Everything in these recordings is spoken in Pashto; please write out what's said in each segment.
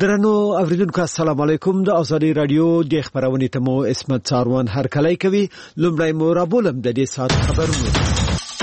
درنو اوریدونکو السلام علیکم. د ازادي رادیو د خبرونې تمو اسمت څاروان هر کله کوي. لومړی مو رابولم د دې سات خبرونه.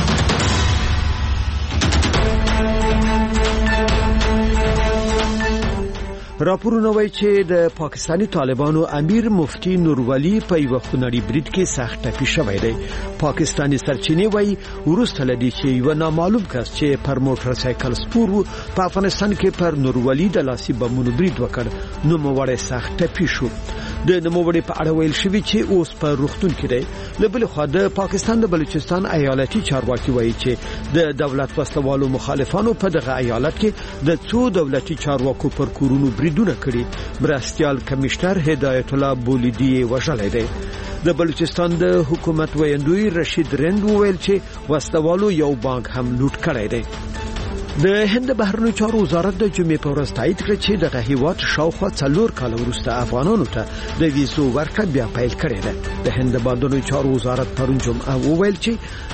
راپورونه وايي چې د پاکستانی طالبانو امیر مفتی نورولی په یو خونړی برید کې سخت ټپي شوی دی. پاکستانی سرچینې وايي ورسته لدی چې یو نامعلوم کس چې پر موټر سایکل سپور په افغانستان کې پر نورولی د لاسي بمونو برید وکړ نو موړی سخت ټپي شو. د نوموړي په اړه ویل شوی چې اوس په روغتون کې دی. لبل خو د پاکستان د بلوچستان ایالتي چارواکي وايي چې د دولت وسلوالو مخالفانو په دغه ایالت کې د څو دولتي چارواکو پر کورونو بریدونه کړي. مرستيال کمشنر هدایت الله بولیدی وژلې دی. د بلوچستان د حکومت ویاندوی رشید رند ویل چې وسلوالو یو بانک هم لوټ کړی دی. د هند بهرنیو چارو وزارت د جمعې په ورځ تایید کړ چې د هیواد شاوخوا 4 کال وروسته افغانانو ته د ویزو ورکړه بیا پیل کړې ده. د هند بهرنیو چارو وزارت پرون جمعه وویل چې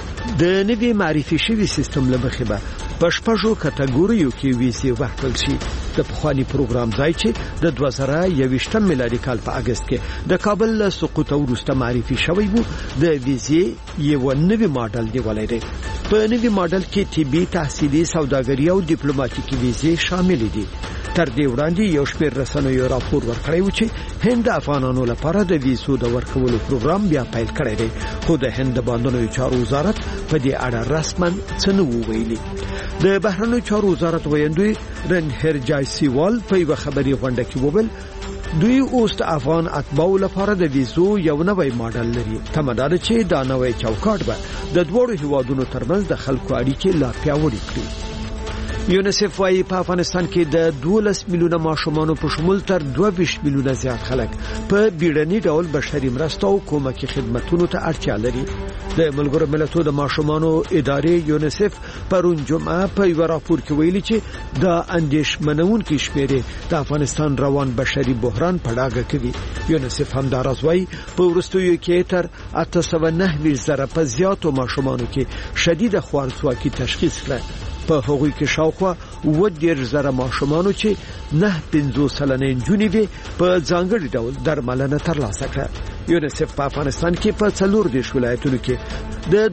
د نوي معرفي شوی سیستم له مخې به په شپږو کټګوریو کې ویزې ورکړل شي. د پخوانی پروګرام ځای چې د 2021 میلادي کال په اگست کې د کابل له سقوط وروسته معرفي شوی وو، د ویزې یو نوی ماډل دی ولري. په نوی ماډل کې طبي، تحصیلي، سوداګري او ډیپلوماټیکي ویزې شامل دي. تر دې وړاندې یو شمېر رسنیو راپور ورکړی و چې هند افغانانو لپاره د ویزو د ورکولو پروګرام بیا پیل کړی دی، خو د هند بهرنیو چارو وزارت په دې اړه رسماً څه نه ویلي. د بهرنیو چارو وزارت ویاندوی رنهر جایسیوال په یو خبري غونډه کې وویل دوی اوس د افغان اتباعو لپاره د ویزو یو نوی ماډل لري. تمدار چې دا نوی چوکاټ به د دوړو هیوادونو ترمنځ د خلکو اړیکې لا پیاوړې کړي. یونیسف وايي په افغانستان کې د 12 میلیونه ماشومان په شمول تر 22 میلیونه زیات خلک په بیړني ډول بشري مرستو او کومکي خدماتو ته اړتیا لري. د ملګرو ملتونو د ماشومانو ادارې یونیسف پرون جمعه په یو راپور کې ویلي چې د اندیشمنونکو شمیرې د افغانستان روان بشري بحران په ډاګه کوي. یونیسف هم دا راځوي په ورستیو کې تر 809,000 په زیاتو ماشومانو کې شدید خوارځواکي تشخیص کړه. په هغوی کې شاوخوا 10,000 ماشومانو چې 9.5 سلنه نجونې وي په ځانګړي ډول درملنه ترلاسه کړه. یونیسف په افغانستان کې په 14 ولایتونو کې د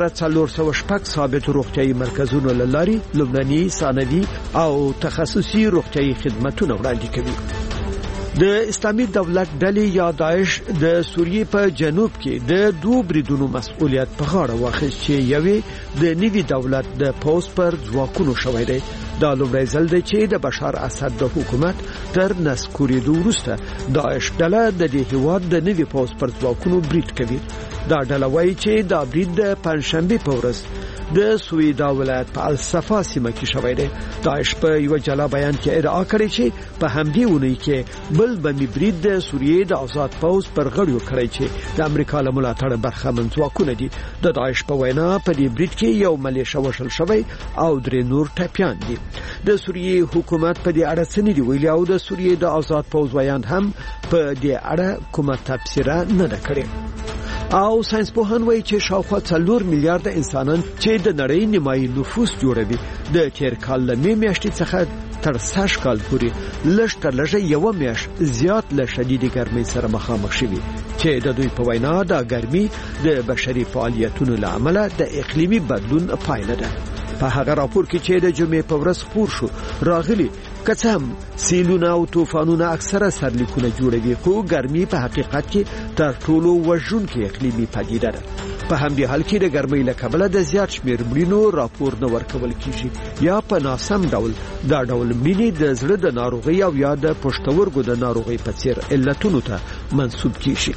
2406 ثابت روغتيایي مرکزونو لاري لومړني، ثانوي او تخصصي روغتيایي خدماتونه وړاندې کوي. د اسلامي دولت ډلې یا داعش د سوریې په جنوب کې د 2 بریدونو مسؤلیت په غاړه واخیست چې یوې د نوي دولت د پوز پر ځواکونو شوی دی. دا لومړی ځل دی چې د بشار اسد د حکومت تر نسکورېدو وروسته داعش ډله د دې هیواد د نوي پوز پر ځواکونو برید کوي. دا ډله وایي چې دا برید د پنځشنبه په ورځ د سویدا ولایت په الصفا سیمه کې شوی دی. داعش په یو جلا بیان کې ادعا کړې چې په همدې ونی کې بل بمي برید د سوریې د آزاد پوز پر غړیو کړی چې د امریکا له ملاتړ برخمن ځواکونه دي. د داعش په وینا په دې برید کې یو ملیشه وشل شوی او 3 نور ټپيان دي. د سوریې حکومت په دې اړه څه نه دی ویلي او د سوریې د آزاد پوز ویاند هم په دې اړه کومه تفسیر نه ده کړې. او ساينس پوهان وایي چې شاوخوا 4 میلیارډ انسانان چې د نړۍ نیمایي نفوس جوړوي د تیر کال له میاشتې څخه تر 6 کال پورې لږ تر لږه یو میاشت زیات له شدید ګرمۍ سره مخامخ شوي چې د دوی په وینا دا ګرمي د بشري فعالیتونو له امله د اقلیمي بدلون پایله ده. په هغه راپور کې چې د جمعې په ورځ خپور شو راغلي کڅم سیلونه او طوفانونه اکثره سرلیکونه جوړوي، خو ګرمي په حقیقت کې تر ټولو وژونکې اقلیمي پدیده ده. په همدې حال کې د ګرمۍ له کبله د زیات شمېر مړینو راپور نه ورکول کیږي یا په ناسم ډول دا ډول مړینې د زړه د ناروغۍ او یا د پښتورګو د ناروغۍ په څیر علتونو ته منسوب کیږي.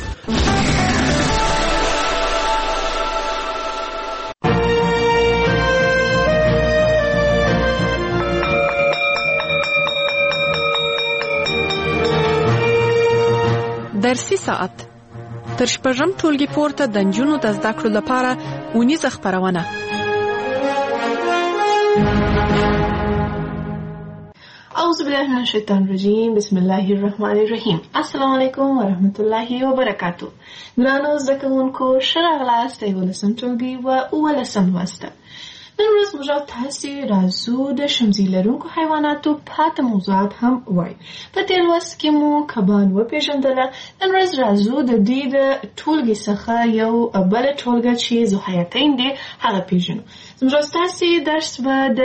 درسي ساعت تر شپږم ټولګي پورته د نجونو د زده کړو لپاره اونیزه خپرونه. اعوذ بالله من الشیطان الرجیم، بسم الله الرحمن الرحیم. السلام علیکم ورحمت الله وبرکاتہ. ګرانو زده کوونکو، ښه راغلاست یو لسم ټولګي و اولسم لوست. نن ورځ موږ تاسې راځو د شمزي لرونکو حیواناتو پاتې موضوعات هم وایو. په تېر لوست کې مو کبان وپېژندله. نن ورځ راځو د دوی د ټولګې څخه یو بله ټولګه چې ذوحیاتین دي هغه پېژنو. زموږ تاسې درس به د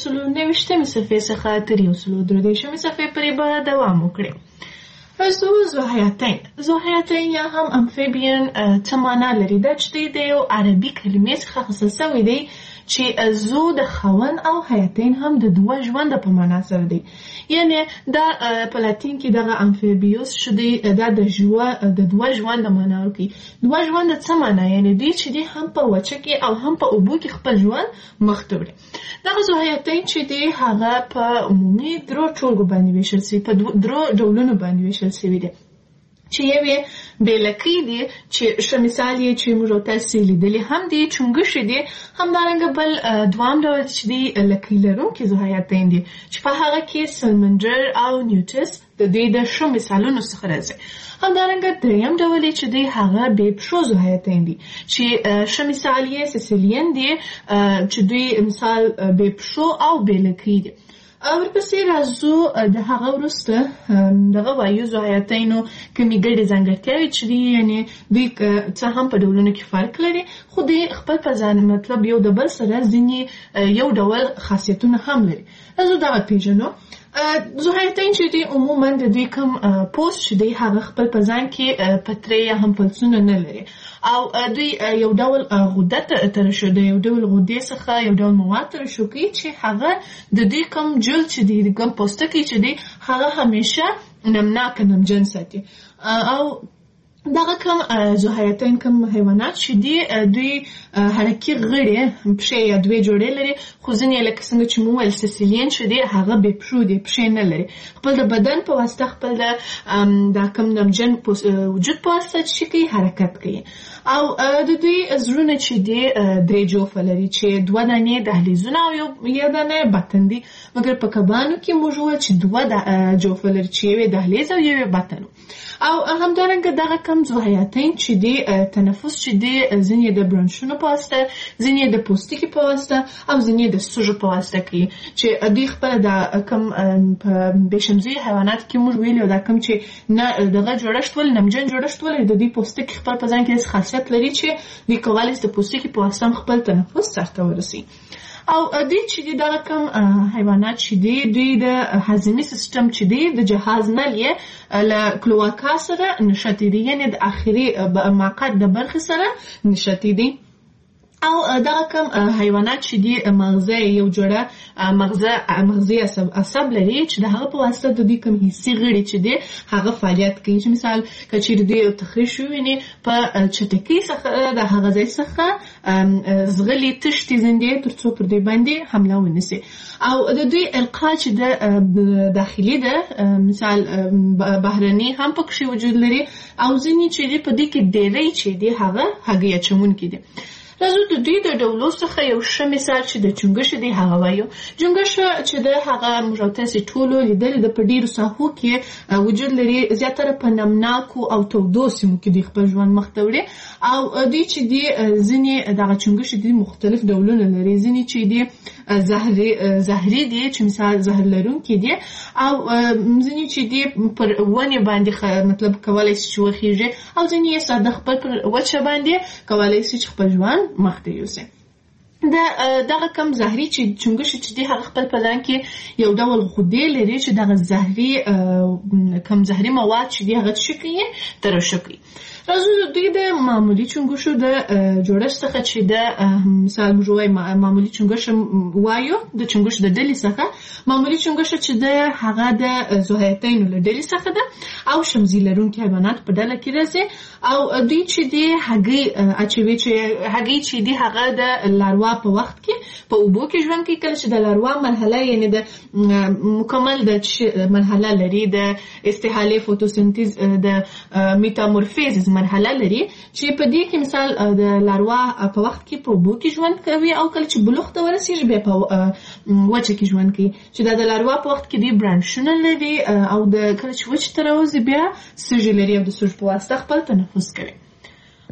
190 صفحې څخه تر 133 صفحې پورې به دوام وکړي. راځو ذوحیاتین. ذوحیاتین یا هم امفیبین څه معنا لري؟ دا چې د یو عربي کلمې څخه اخیستل شوی دی چې زو د خاوند او حیاتین هم د دوه ژونده په معنا سره دی. یعنی دا په لاتین کې دغه امفیبیوس شدی دا د دوه ژونده معنا ورکوي. دوه ژونده څه معنا؟ یعنی دوی چې دی هم په وچه کې او هم په اوبو کې خپل ژوند مخته وړي. دغه ذوحیاتین چې دی هغه په عمومي درو ټولګو باندې ویشل شوي، په درو ډولونو باندې ویشل شوي دي چې یوې بېلکۍ دي چې ښه مثال یې چې موږ تاسې لیدلي هم دي چونګښې دي. همدارنګه بل دوام ډول چې دي لکۍ لرونکي ذوحیاتین دي چې په هغه کې سلمنډر او نیوټس د دوی د ښه مثالونو څخه راځي. همدارنګه دریم ډول یې چې دی هغه بې پښو ذوحیاتین دي چې ښه مثال یې سیسیلین دي چې دوی مثال بې پښو او بې لکۍ دي. ورپسې راځو د هغه وروسته دغه وایو ذوحیاتینو کومې ګډې ځانګړتیاوې چې دي، یعنې دوی څه هم په ډولونو کې فرق لري خو دوی خپل په ځان مطلب یو د بل سره ځینې یو ډول خاصیتونه هم لري. راځو دغه پېژنو. ذوحیاتین چې دی عموما د دوی کوم پوست چې دی هغه خپل په ځان کې پترې یا هم پلسونه نه لري او دوی یو ډول غده ترشح د یو ډول غدې څخه یو ډول مواد ترشح کوي چې هغه د دوی کوم جلد چې دی کوم پوستکی چې دی هغه همیشه نمناک نمجن ساتي. او دغه کوم ذوحیاتین کوم حیوانات چې دي دوی حرکي غړي پښې یا دوې جوړې لري خو ځینې لکه څنګه چې مو ویل سیسیلین چې دی هغه بې پښو دی، پښې نه لري. خپل د بدن په واسطه خپل د کوم نمجن وجود په واسطه چې کوي حرکت کوي. او د دوی زړونه چې دی درې جوفه لري چې دوه دانې دهلیزونه او یو دانه بطن دي، مګر په کبانو کې موږ وویل چې دوه جوفه لري چې یوې دهلیز او یوې بطن. او همدارنګه دغه کم ذوحیاتین چې دی تنفس چې دی ځینې د برانشونو په واسطه، ځینې د پوستکي په واسطه او ځینې د سږو په واسطه کوي چې دوی خپل د کم په بېشمزي حیوانات کې موږ ویلو دا کم چې نه دغه جوړښت ولې نمجن جوړښت ولې د دوی پوستکي خپل په ځان کې خاصیت لري چې دوی کولی شي د پوستکي په واسطه خپل تنفس سرته ورسي. او دوی چې دی دغه کم حیوانات چې دی دوی د هضمي سیستم چې دی د جهاز نل یې له کلواکا سره نښتي دي، یعنې د آخري مقعد د برخې سره نښتي دي. او دغه کم حیوانات چې دی مغزه یو جوړه مغزي عصب لري چې د هغه په واسطه د دوی کوم حسي غړي چې دی هغه فعالیت کوي. چې مثال که چیرې دوی یو تخریش وویني په چټکۍ څخه د هغه ځای څخه زغلي تښتي زندې تر څو پر دوی باندې حمله ونیسي. او د دوی القا چې د داخلي ده مثال بهرني هم پکې وجود لري او ځینې چې دی په دې کې ډېری چې دی هغه هګۍ اچوونکي دي. راځو د دوی د ډولو څخه یو ښه مثال چې د چونګښ دی هغه وایو. چونګښ چې د هغه موږ تاسې ټولو لیدلي د په ډېرو ساحو کې وجود لري، زیاتره په نمناکو او تودو سیمو کې د خپل ژوند مخته وړي. او دوی چې دی ځینې دغه چونګښ دی مختلف ډولونه لري، ځینې چې دی زهري دي چې مثال زهر لرونکي دي او ځینې چې دی پر ونې باندې مطلب کولی شي چې وخیږي او ځینې یې ساده خپل پر وچه باندې کولی شي چې خپل ژوند مخته یوسي. دغه کم زهري چې چونګښ چې دی هغه خپل په ځان کې یو ډول غدې لري چې دغه زهري کم زهري مواد چې دی هغه څه کوي ترشح کوي. راځو دوی د معمولی چونګښو د جوړښت څخه چې د مثال موږ وایو معمولی چونګښ وایو د چونګښ د ډلې څخه معمولی چونګښ چې د هغه د ذوحیاتینو له ډلې څخه ده او شمزي لرونکي حیوانات په ډله کې راځي. او دوی چې دی هګۍ اچوي چې هګۍ چې دی هغه د لاروا په وخت کې په اوبو کې ژوند کوي. کله چې د لاروا مرحله یعنې د مکمل د مرحله لري د استحاله فوتوسنتیز د میتامورفیزز مرحله لري چې په دې کې مثال د لاروا په وخت کې په اوبو کې ژوند کوي او کله چې بلوغ ته ورسیږي بیا په وچه کې ژوند کوي چې د لاروا په وخت کې دی برانشونه لري او د کله چې وچه ته راوځي بیا سږي لري او د سږو په واسطه خپل تنفس کوي.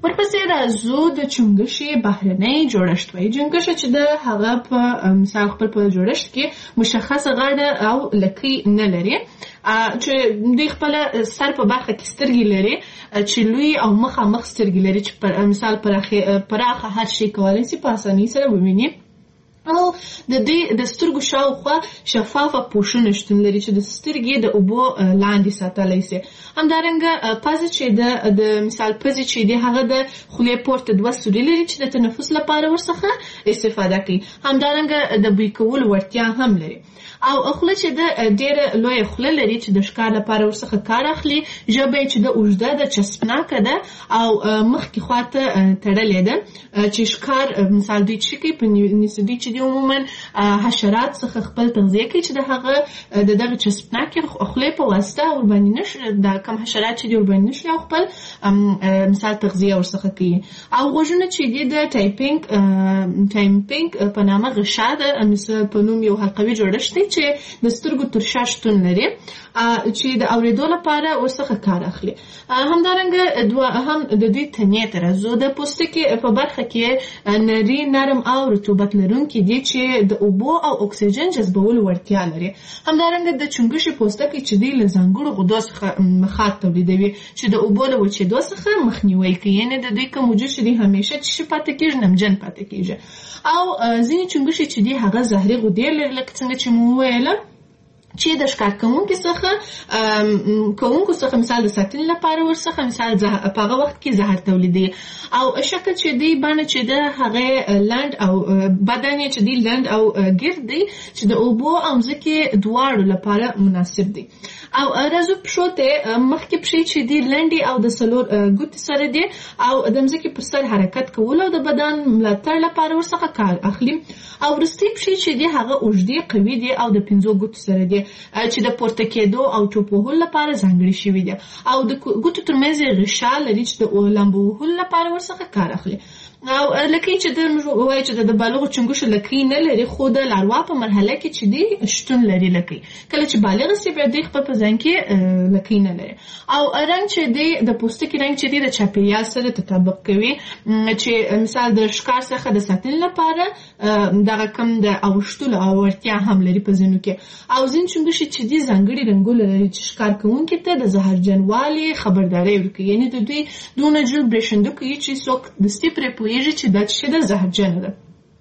ورپسې راځو د چنګښې بهرنی جوړښت وایي. چنګښه چې د هغه په مثال خپل په جوړښت کې مشخصه غاړه او لکۍ نه لري، چې دوی خپل سر په برخه کې سترګې لري چې لوی او مخامخ سترګې لري چې مثال پراخه هر شي کولی شي په اسانۍ سره وویني، او د دې د سترګو شاوخوا شفافه پوښونه شتون لري چې د سترګې د اوبو لاندې ساتلی شي. همدارنګه پزه چې د مثال پزې چې دی هغه د خولې پورته 2 سوري لري چې د تنفس لپاره ورڅخه استفاده کوي. همدارنګه د بوی کولو وړتیا هم لري، او خوله چې د ډېره لویه خوله لري چې د ښکار لپاره ورڅخه کار اخلي. ژبه چې د اوږده ده، چسپناکه ده او مخکې خواته تړلې ده چې ښکار مثال دوی چې کوي په نسبي چې دی عموما حشرات څخه خپل تغذیه کوي چې د هغه د دغه چسپناکې خولې په واسطه ورباندې نشي د کم حشرات چې دی ورباندې نشي او خپل مثال تغذیه ورڅخه کوي. او غوږونه چې دی د ټایمپینګ په نامه غشا ده، مثال په نوم یو حلقوي جوړښت دی چې د سترګو تر شا شتون لري چې د اورېدو لپاره ورڅخه کار اخلي. همدارنګه هم د دوی تنې ته راځو. د پوستکي په برخه کې نري، نرم او رطوبت لرونکي دي چې د اوبو او اکسیجن جذبولو وړتیا لري. همدارنګه د چنګښې پوستکی چې دی له ځانګړو غدو څخه مخاط تولیدوي چې د اوبو له وچېدو څخه مخنیوی کوي، یعنې د دوی کوم وجود چې دی همیشه چې پاتې کېږي نمجن پاتې کېږي. او ځینې چنګښې چې دی هغه زهري غدې لري لکه څنګه چې مو وویله چې د ښکار کوونکو څخه مثال د ساتنې لپاره ورڅخه مثال په هغه وخت کې زهر تولیدوي. او شکل چې دی بڼه چې د هغې لنډ او بدن یې چې دی لنډ او ګرد دی چې د اوبو او ځمکې دواړو لپاره مناسب دی. او راځو پښو ته. مخکې پښې چې دی لنډې او د 4 ګوتې سره دی او د ځمکې پر سر حرکت کولو او د بدن ملاتړ لپاره ورڅخه کار اخلي. او وروستۍ پښې چې دی هغه اوږدې قوي دي او د 5 ګوتو سره دی چې د پورته کېدو او ټوپ وهلو لپاره ځانګړي شوي دي. او د ګوتو ترمنځ یې غشا لري چې د لامبو وهلو لپاره ورڅخه کار اخلي. او لکۍ چې د وایي چې د بالغو چنګښو لکۍ نه لري، خو د لاروا په مرحله کې چې دی شتون لري لکۍ. کله چې بالغ شي بیا دی خپل په ځان کې لکۍ نه لري. او رنګ چې دی د پوستکي رنګ چې دی د چاپیریال سره تطابق کوي، چې مثال د ښکار څخه د ساتنې لپاره دغه کم د اوښتلو او وړتیا هم لري په ځینو کې. او ځینې چنګښې چې دی ځانګړي رنګونه لري چې ښکار کوونکي ته د زهرجنوالي خبرداری ورکوي، یعنې د دوی دونه جوړ برېښندونکي چې څوک دستي پرې پوهېږي چې دا چې د زهرجنه ده.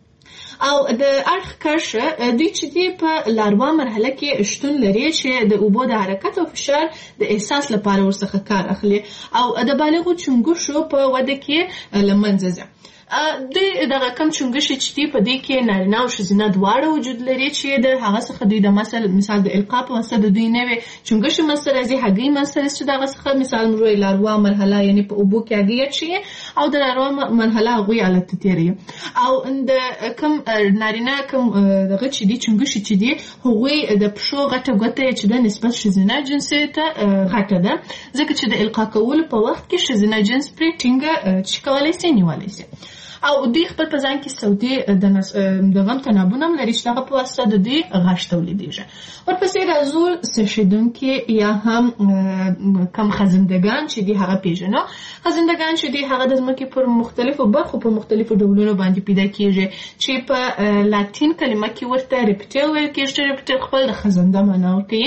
او د اړخ کرښه دوی چې دی په لاروا مرحله کې شتون لري چې د اوبو د حرکت او فشار د احساس لپاره ورڅخه کار اخلي. او د بالغو چنګښو په وده کې له منځه ځي. دوی دغه کم چنګښې چې دی په دې کې نارینه او ښځینه دواړه وجود لري چې د هغه څخه دوی د مثال د القا په واسطه د دوی نوې چنګښې منځته راځي، هګۍ منځته راځي چې دغه څخه مثال موږ وایو لاروا مرحله، یعنې په اوبو کې هګۍ اچوي او د لاروا مرحله هغوی حالت ته تېروي. او د کم نارینه کم دغه چې دی چنګښې چې دی هغوی د پښو غټه ګوته چې د نسبت ښځینه جنس ته غټه ده، ځکه چې د القا کولو په وخت کې ښځینه جنس پرې ټینګه چې کولی شي نیولی شي. او دوی خپل په ځان کې سودي د غم تنابونه هم لري چې دغه په واسطه د دوی غږ تولیدېږي. ورپسې راځو څښېدونکي یا هم کم خزندګان چې دی هغه پېژنو. خزندګان چې دی هغه د ځمکې پر مختلفو برخو په مختلفو ډولونو باندې پیدا کېږي چې په لاتین کلمه کې ورته ریپټیل ویل کېږي. ریپټیل خپل د خزنده معنا ورکوي.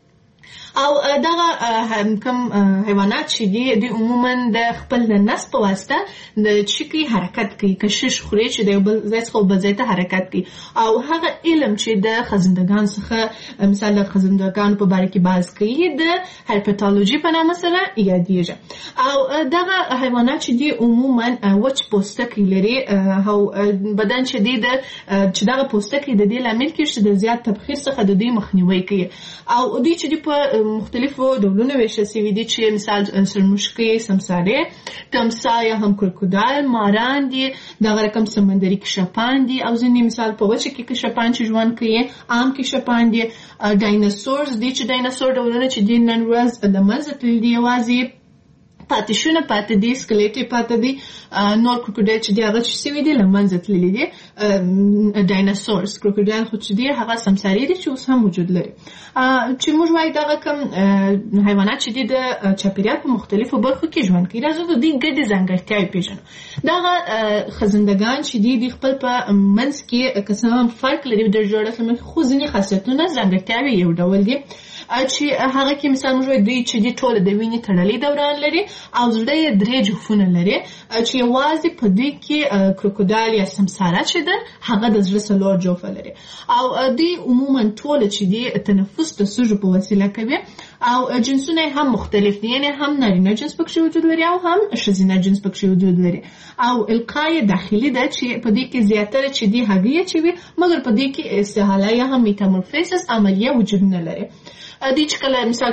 او دغه کم حیوانات چې دی عموما د خپل نس په واسطه د چکی حرکت کوي، کشش خوري چې د بل ځای څخه بل ځای ته حرکت کوي. او هغه علم چې د خزندګان څخه مثال د خزندګان په باره کې بحث کوي د هرپټالوژي په نامه سره یادېږي. او دغه حیوانات چې دی عموما وچ پوستکی لري او بدن چې دی چې دغه پوستکی د دې لامل کېږي چې د زیات تبخیر څخه د دوی مخنیوی کوي. او دوی چې دی په مختلفو ډولونو ویشل شوي دي چې مثال سرمشکې، سمسارې، تمسا یا هم کروکودایل، ماران دي، دغه رقم سمندري کشپان دي، او ځینې مثال په وچه کې کشپان چې ژوند کوي، عام کشپان دي، ډایناسورز دي چې ډایناسور ډولونه چې دي نن ورځ له منځه تللي دي، یوازې پاتیشونه پاتې دي، سکلیټي پاتې دي، نور کروکودایل چې دی هغه چې سوي دي له منځه تللي دي. ډایناسورس کروکودایل خو چې دی هغه سمساري دي چې اوس هم وجود لري. چې موږ وایو دغه کوم حیوانات چې دي د چاپیریال په مختلفو برخو کې ژوند کوي، راځو د دې ګډې ځانګړتیاوې پېژنو. دغه خزندګان چې دي خپل په منځ کې که څه هم فرق لري د جوړښت له مخې، خو ځینې خاصیتونه ځانګړتیاوې یو ډول دي چې هغه کې مثال موږ وایو دوی چې دي ټوله د وینې تړلې دوران لري او زړه یې 3 جوفونه لري چې یوازې په دوی کې کروکودایل یا سمساره چې ده هغه د زړه 4 جوفه لري او دوی عموما ټوله چې دي تنفس د سږو په وسیله کوي او جنسونه هم مختلف دي، یعنی هم نارینه جنس پکې وجود لري او هم ښځینه جنس پکې وجود لري او القای داخلي ده چې په دې کې زیاتره چې دي هګۍ چې وي، مګر په دې کې استحاله یا هم میتامورفیزس عملیه وجود نه لري. دې چې کله مثال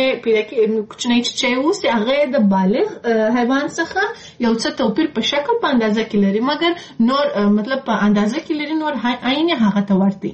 کوچنی چې اوسي هغه د بالغ حیوان څخه یو څه توپیر په شکل په اندازه کې لري، مګر نور مطلب په اندازه کې لري، نور عین هغه ته ورته.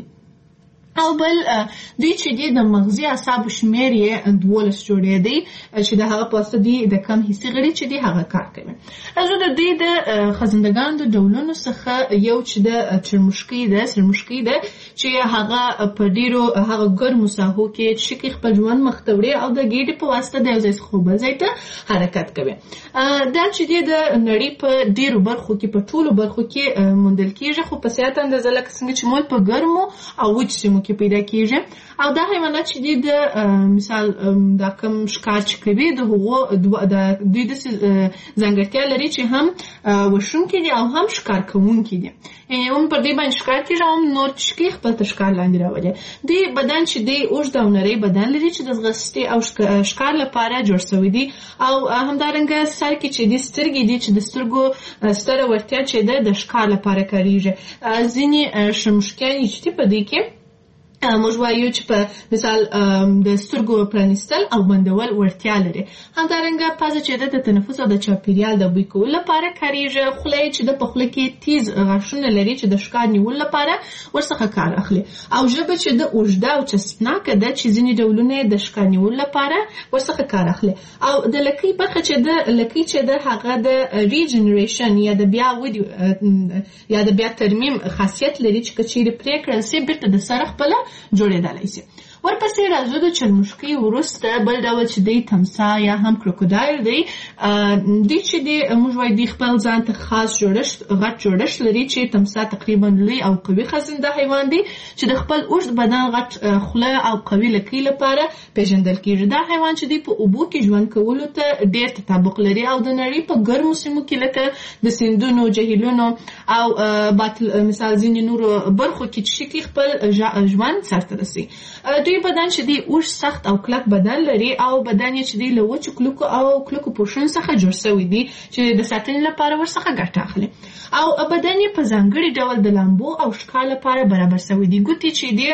او بل دوی چې دی د مغزي اعصابو شمیر یې 12 جوړې دی چې د هغه په واسطه دی د کم حسي غړي چې دی هغه کار کوي. راځو د دې د خزندګانو د ډولونو څخه یو چې د چرمشکي ده چې هغه په ډیرو هغه ګرمو ساحو کې چې خپل ژوند مخته وړي او د ګیډې په واسطه د یو ځای څخه بل ځای ته حرکت کوي. دا چې دی د نړۍ په ډیرو برخو کې په ټولو برخو کې موندل کیږي، خو په سیاست اندازه لکه څنګه چې مول په ګرمو او وچ سیمو کې پیدا کیږي. او دا حیوانات چې دي د مثال د کم ښکار چې کوي د هغو د دوی د ځانګړتیا لري چې هم وشونکي دي او هم ښکار کوونکي دي، یعنی هم پر دې باندې ښکار کیږي او هم نور چې خپل ته ښکار لاندې راولي. دې بدن چې دی اوږد او نری بدن لري چې د ځغستې او ښکار لپاره جوړ شوی دی او همدارنګه سر کې چې دي سترګې دي چې د سترګو ستره وړتیا چې ده د ښکار لپاره کاریږي. ځینې شرمښکیان چې په دې کې موږ وایو چې په مثال د سترګو پرانیستل او بندول وړتیا لري. همدارنګه پزه چې د تنفس او د چاپیریال د بوی کولو لپاره کاریږي. خوله چې د په خوله کې تیز غاښونه لري چې د ښکار نیولو لپاره ورڅخه کار اخلي او ژبه چې د اوږده او چسپناکه ده چې ځینې ډولونه د ښکار نیولو لپاره ورڅخه کار اخلي. او د لکۍ برخه چې د لکۍ چې د هغه د ریجنریشن یا د بیا ودی یا د بیا ترمیم خاصیت لري چې کچېرې پرې کړل سي بیرته د سر خپل جوړېدلی شي. ورپسې راځو د چرمشکي وروسته بل ډول چې دی تمسا یا هم کروکودایل دی. دی چې دی موږ وایو دی خپل ځان ته خاص غټ جوړښت لري چې تمسا تقریبا لوی او قوي خزنده حیوان دی چې د خپل اوږد بدن غټ خوله او قوي لکۍ لپاره پیژندل کیږي. دا حیوان چې دی په اوبو کې ژوند کولو ته ډېر تطابق لري او د نړۍ په ګرمو سیمو کې لکه د سیندونو، جهیلونو او مثال ځینې نورو برخو کې چې خپل ژوند سرته رسي. دوی بدن چې دی اوږد سخت او کلک بدن لري او بدن یې چې دی له وچو کلکو او کلکو پوښونو څخه جوړ شوی دی چې د ساتنې لپاره ورڅخه ګټه اخلي او بدن یې په ځانګړي ډول د لامبو او ښکار لپاره برابر شوی دی. ګوتې چې دی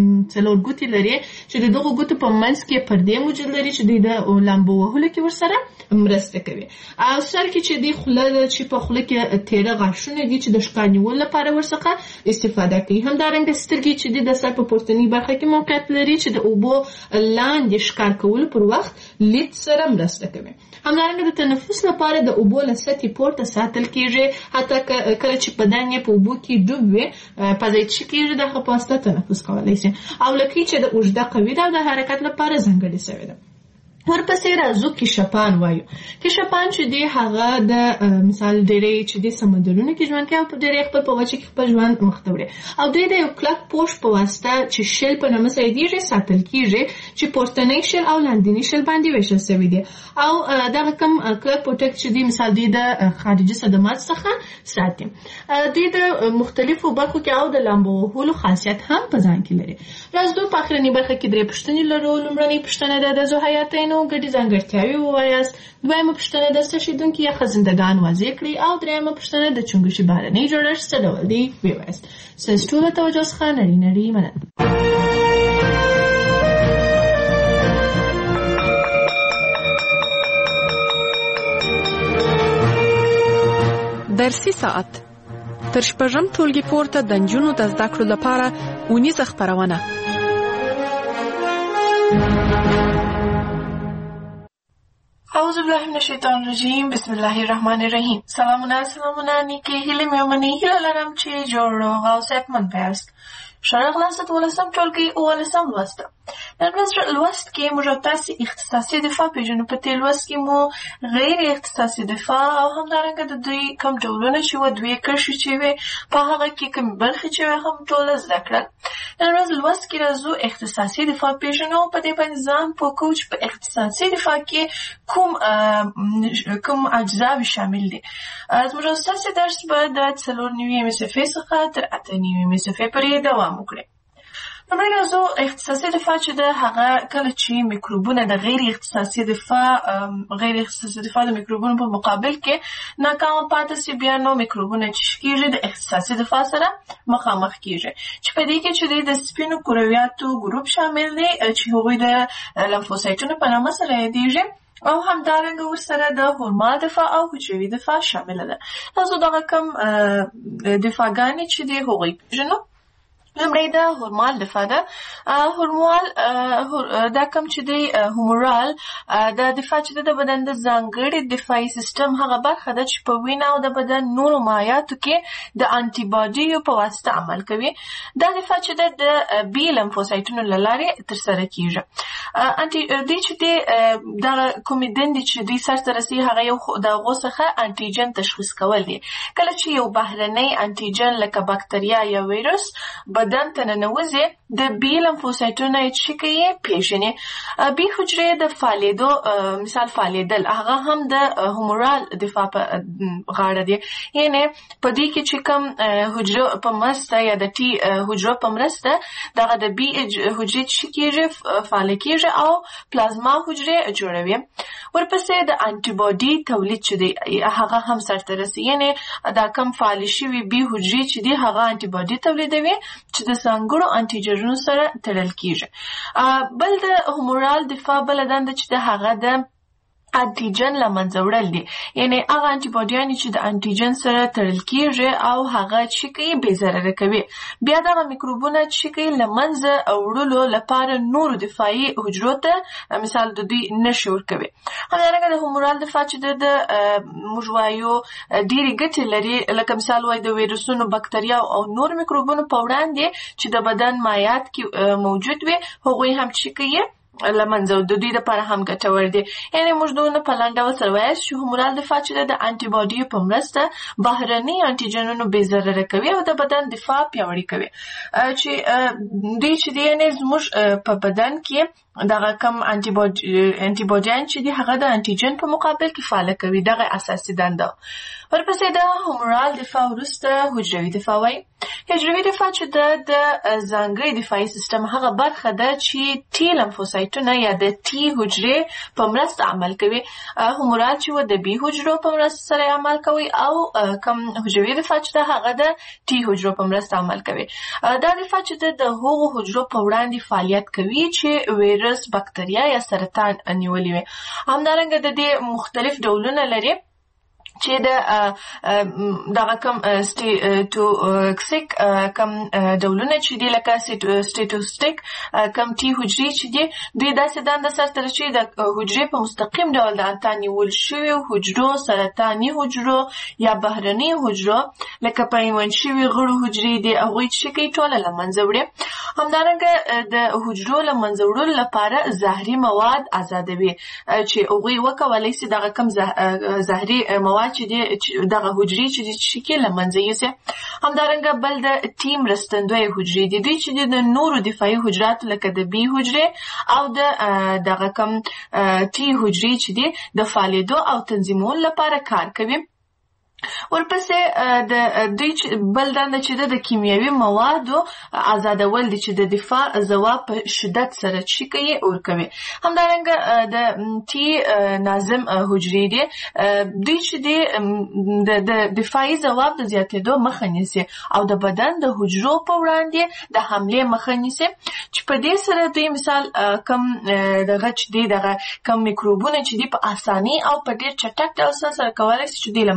4 ګوتې لري چې د دغو ګوتو په منځ کې پردې موجود لري چې دی د لامبو وهلو کې ورسره مرسته کوي. او سر کې چې دی خوله چې په خوله کې تیره غاښونه دي چې د ښکار نیولو لپاره ورڅخه استفاده کوي. همدارنګه سترګې چې دی د سر په پورتنۍ برخه کې موقعیت لري چې د اوبو لاندې ښکار کولو پر وخت لید سره مرسته کوي. همدارنګه د تنفس لپاره د اوبو له سطحې پورته ساتل کیږي، حتی کله چې بدن یې په اوبو کې ډوب وي پزه چې کیږي د هغه په واسطه تنفس کولی شي. او لکۍ چې د اوږده قوي ده او د حرکت لپاره ځانګړې شوې ده. ورپسې راځو کشپان وایو. کشپان چې دی هغه د مثال ډېری چې دی سمندرونو کې ژوند کوي او ډېری خپل په وچه کې خپل ژوند مخته وړي او دوی د یو کلک پوښ په واسطه چې شل په نامه سایدیږي ساتل کیږي چې پورتنی شل او لاندینی شل باندې ویشل شوی دی او دغه کوم کلک پوټک چې دی مثال دی د خارجي صدمات څخه ساتي. دوی د مختلفو برخو کې او د لامبو وهلو خاصیت هم په ځان کې لري. راځو په اخرنۍ برخه کې 3 پوښتنې لرو. لومړنۍ پوښتنه ده د ذوحیاتینو ګډې ځانګړتیاوې ووایاست. دویمه پوښتنه د څښیدونکي یا خزندګان واضح کړئ او دریمه پوښتنه د چنګښې بهرنی جوړښت څه ډول دی ووایاست. ستاسو ټولو توجه څخه نړۍ مننه. درسي ساعت تر شپږم ټولګي پورته د نجونو د زده کړو لپاره اونیزه خپرونه. اعوذ بالله من الشیطان الرجیم بسم الله الرحمن الرحیم. سلامونه نیکی هیله میومنی هیله لرم چې جوړ روغ او صحتمند پیاست. شرق لاست ولسم ټولګي اولسم لوست. نن ورځ لوست کې موږ تاسو اختصاصي دفاع پیژنو. په دې لوست کې مو غیر اختصاصي دفاع او همدارنګه د دوی کوم ډولونه چې و دوی کرښې چې وي په هغه کې کوم برخې چې هم ټول زده کړل. نن ورځ لوست کې راځو اختصاصي دفاع پیژنو. په دې باندې ځان په کوچ په اختصاصي دفاع کې کوم اجزا شامل دي. زموږ اساسي درس به د 4 صفحې څخه تر 8 صفحې پورې دوام وکړي. لومړی راځو اختصاصي دفاع چې د هغه کله چې میکروبونه د غیر اختصاصي دفاع د میکروبونو په مقابل کې ناکام پاتې سي، بیا نو میکروبونه چې کېږي د اختصاصي دفاع سره مخامخ کېږي چې په دې کې چې د سپینو کرویاتو ګروپ شامل دی چې هغوی د لمفوسایټونو په نامه سره یادېږي او همدارنګه ورسره د هورمال دفاع او حجروي دفاع شامل ده. تاسو دغه کوم دفاعګانې چې دی هغوی پیژنو. لومړی د هورمال دفاع ده. هورمال دا کوم چې دی هومورال د دفاع چې د بدن د ځانګړي دفاعي سیستم هغه برخه ده چې په وینه او د بدن نورو مایعاتو کې د انټي باډیو په واسطه عمل کوي. دا دفاع چې د بي لمفوسایټونو له لارې ترسره کیږي. دې چې دی دغه کومې دندې چې دوی سرته رسي هغه یو د هغو څخه انټیجن تشخیص کول دي. کله چې یو بهرنی انټیجن لکه باکتریا یا ویروس بدن ته ننوځي د بي لمفوسایټونه چې کوي پیژني. بي حجرې د فعالیدو مثال فعالیدل هغه هم د هومورال دفاع په غاړه دي. یعنی په دې کې چې کوم حجرو په مرسته یا د ټي حجرو په مرسته دغه د بي حجرې چې کېږي فعال کېږي او پلازما حجرې جوړوي. ورپسې د انټي باډي تولید چې دی هغه هم سرته رسي. یعنی دا کوم فعال شوي بي حجرې چې دی هغه انټي باډي تولیدوي چې د ځانګړو انټيجنونو سره تړل کیږي. بل د هومورال دفاع بل دنده چې د هغه د انټیجن لمنځه وړل دي. یعنی هغه انټي باډیان چې د انټیجن سره تړل کیږي او هغه چې کوي بې ضرره کوي. بیا دغه میکروبونه چې کوي لمنځه وړلو لپاره نور دفاعي حجرو ته مثال د دوی نشي ورکوي. همدارنګه د هومورال دفاع چې د موږ وایو ډېرې ګټې لري، لکه مثال وایي د ویروسونو، بکتریا او نور میکروبونو په وړاندې چې د بدن مایعات کې موجود وي هغوی هم چې کوي لمنځه د دوی لپاره هم ګټور دي. یعنی موږ دونه په لنډ ډول سره وایو چې هومورال دفاع چې د انټي باډیو په مرسته بهرني انټیجنونو بې ضرره کوي او د بدن دفاع پیاوړې کوي. چې دوی چې دی یعنې زموږ په بدن کې دغه کم انټي باډیان چې دی هغه د انټیجن په مقابل کې فعاله کوي. دغه اساسي دنده. ورپسې د هومورال دفاع وروسته حجروي دفاع وایي. حجروي دفاع چې د ځانګړي دفاعي سیستم هغه برخه ده چې ټي لمفوسایټونه یا د ټي حجرې په مرسته عمل کوي. هومورال چې و د بي حجرو په مرسته سره عمل کوي او کوم حجروي دفاع چې ده هغه د ټي حجرو په مرسته عمل کوي. دا دفاع چې د هغو حجرو په وړاندې فعالیت کوي چې ویروس، بکتریا یا سرطان نیولي وي. همدارنګه د دې مختلف ډولونه لري چې دغه کوم سټیټوکسیک کوم ډولونه چې دی لکه سټیټوسټیک کوم ټي حجرې چې دی دوی داسې دنده سرته رسوي د حجرې په مستقیم ډول د انتا نیول شوي حجرو، سرطاني حجرو یا بهرني حجرو لکه پیوند شوي غړو حجرې دي هغوی چې کوي ټوله له منځه وړي. همدارنګه د حجرو له منځه وړلو لپاره زهري مواد آزادوي چې هغوی وکولی سي دغه کوم زهري مواد چې دغه حجرې چې شکل لمنځه یوسي. همدارنګه بل د ټي مرستندوی حجرې دي دوی چې د نورو دفاعي حجراتو لکه د بي حجرې او دغه کوم ټي حجرې چې دي د فعالیدو او تنظیمولو لپاره کار کوي. ورپسې د دوی بل دنده چې د کیمیاوي موادو آزادول دي چې د دفاع ځواب په شدت سره چې کوي ورکوي. همدارنګه د ټي ناظم حجرې دي دوی چې د دفاعي ځواب د زیاتېدو مخه نیسي او د بدن د حجرو په وړاندې د حملې مخه نیسي چې په دې سره دوی مثال کم دغه چې دی دغه کم میکروبونه چې دي په اساني او په ډېر چټک ډول سره کولی شي چې دوی له منځه یوسي.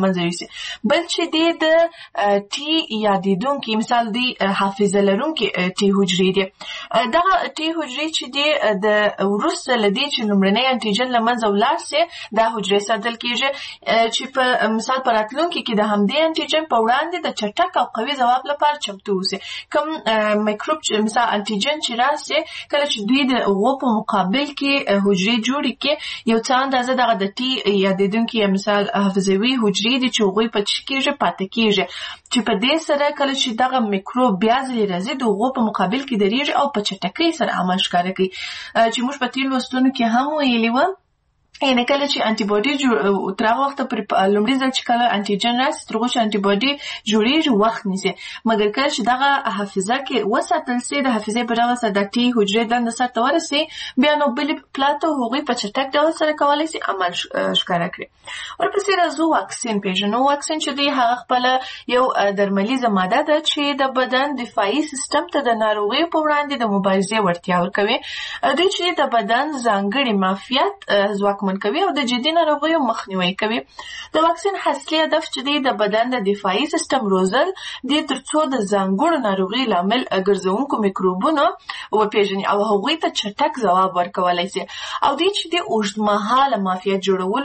بل چې د ټي یادیدونکي مثال دی حافظه لرونکي ټي حجرې دي. دغه ټي حجرې چې دی د وروسته لدی چې لومړنی انټيجن لمنځه ولاړ سي دا حجرې ساتل کیږي چې په مثال پر راتلونکي کې د همدې انټيجن په وړاندې د چټک او قوي ځواب لپاره چمتو اوسي. کوم میکروب چې مثال انټيجن چې راسي کله چې دوی د هغو په مقابل کې حجرې جوړې کې یو څه اندازه دغه د ټي یادیدونکي مثال حافظوي حجرې دي چې هغوی په چکیږي پاتې کیږي چې په دې سره کله چې دغه میکروب بیا ځلې راځي د هغو په مقابل کې درېږي او په چټکۍ سره عمل ښکاره کوي چې موږ په تېرو لوستونو کې هم ویلي وو. یعنې کله چې انټي باډي تر هغه وخته پورې لومړي ځل چې کله انټيجن راسي تر هغو چې انټي باډي جوړېږي وخت نیسي مګر کله چې دغه حافظه کې وساتل سي د حافظې په ډول سره د ټي حجرې دنده سرته ورسي بیا نو بلې پلاته هغوی په چټک ډول سره کولی سي عمل ښکاره کړي. ورپسې راځو واکسین پېژنو. واکسین چې دی هغه خپله یو درملیزه ماده ده چې د بدن دفاعي سیستم ته د ناروغیو په وړاندې د مبارزې وړتیا ورکوي. دوی چې د بدن ځانګړي معافیت ځواکمن کوي او د جدي ناروغیو مخنیوي کوي. د واکسین اصلي هدف چې دی د بدن د دفاعي سیستم روزل دی ترڅو د ځانګړو ناروغیو لامل ګرځونکو میکروبونو وپېژني او هغوی ته چټک ځواب ورکولی سي او دی چې د اوږدمهاله معافیت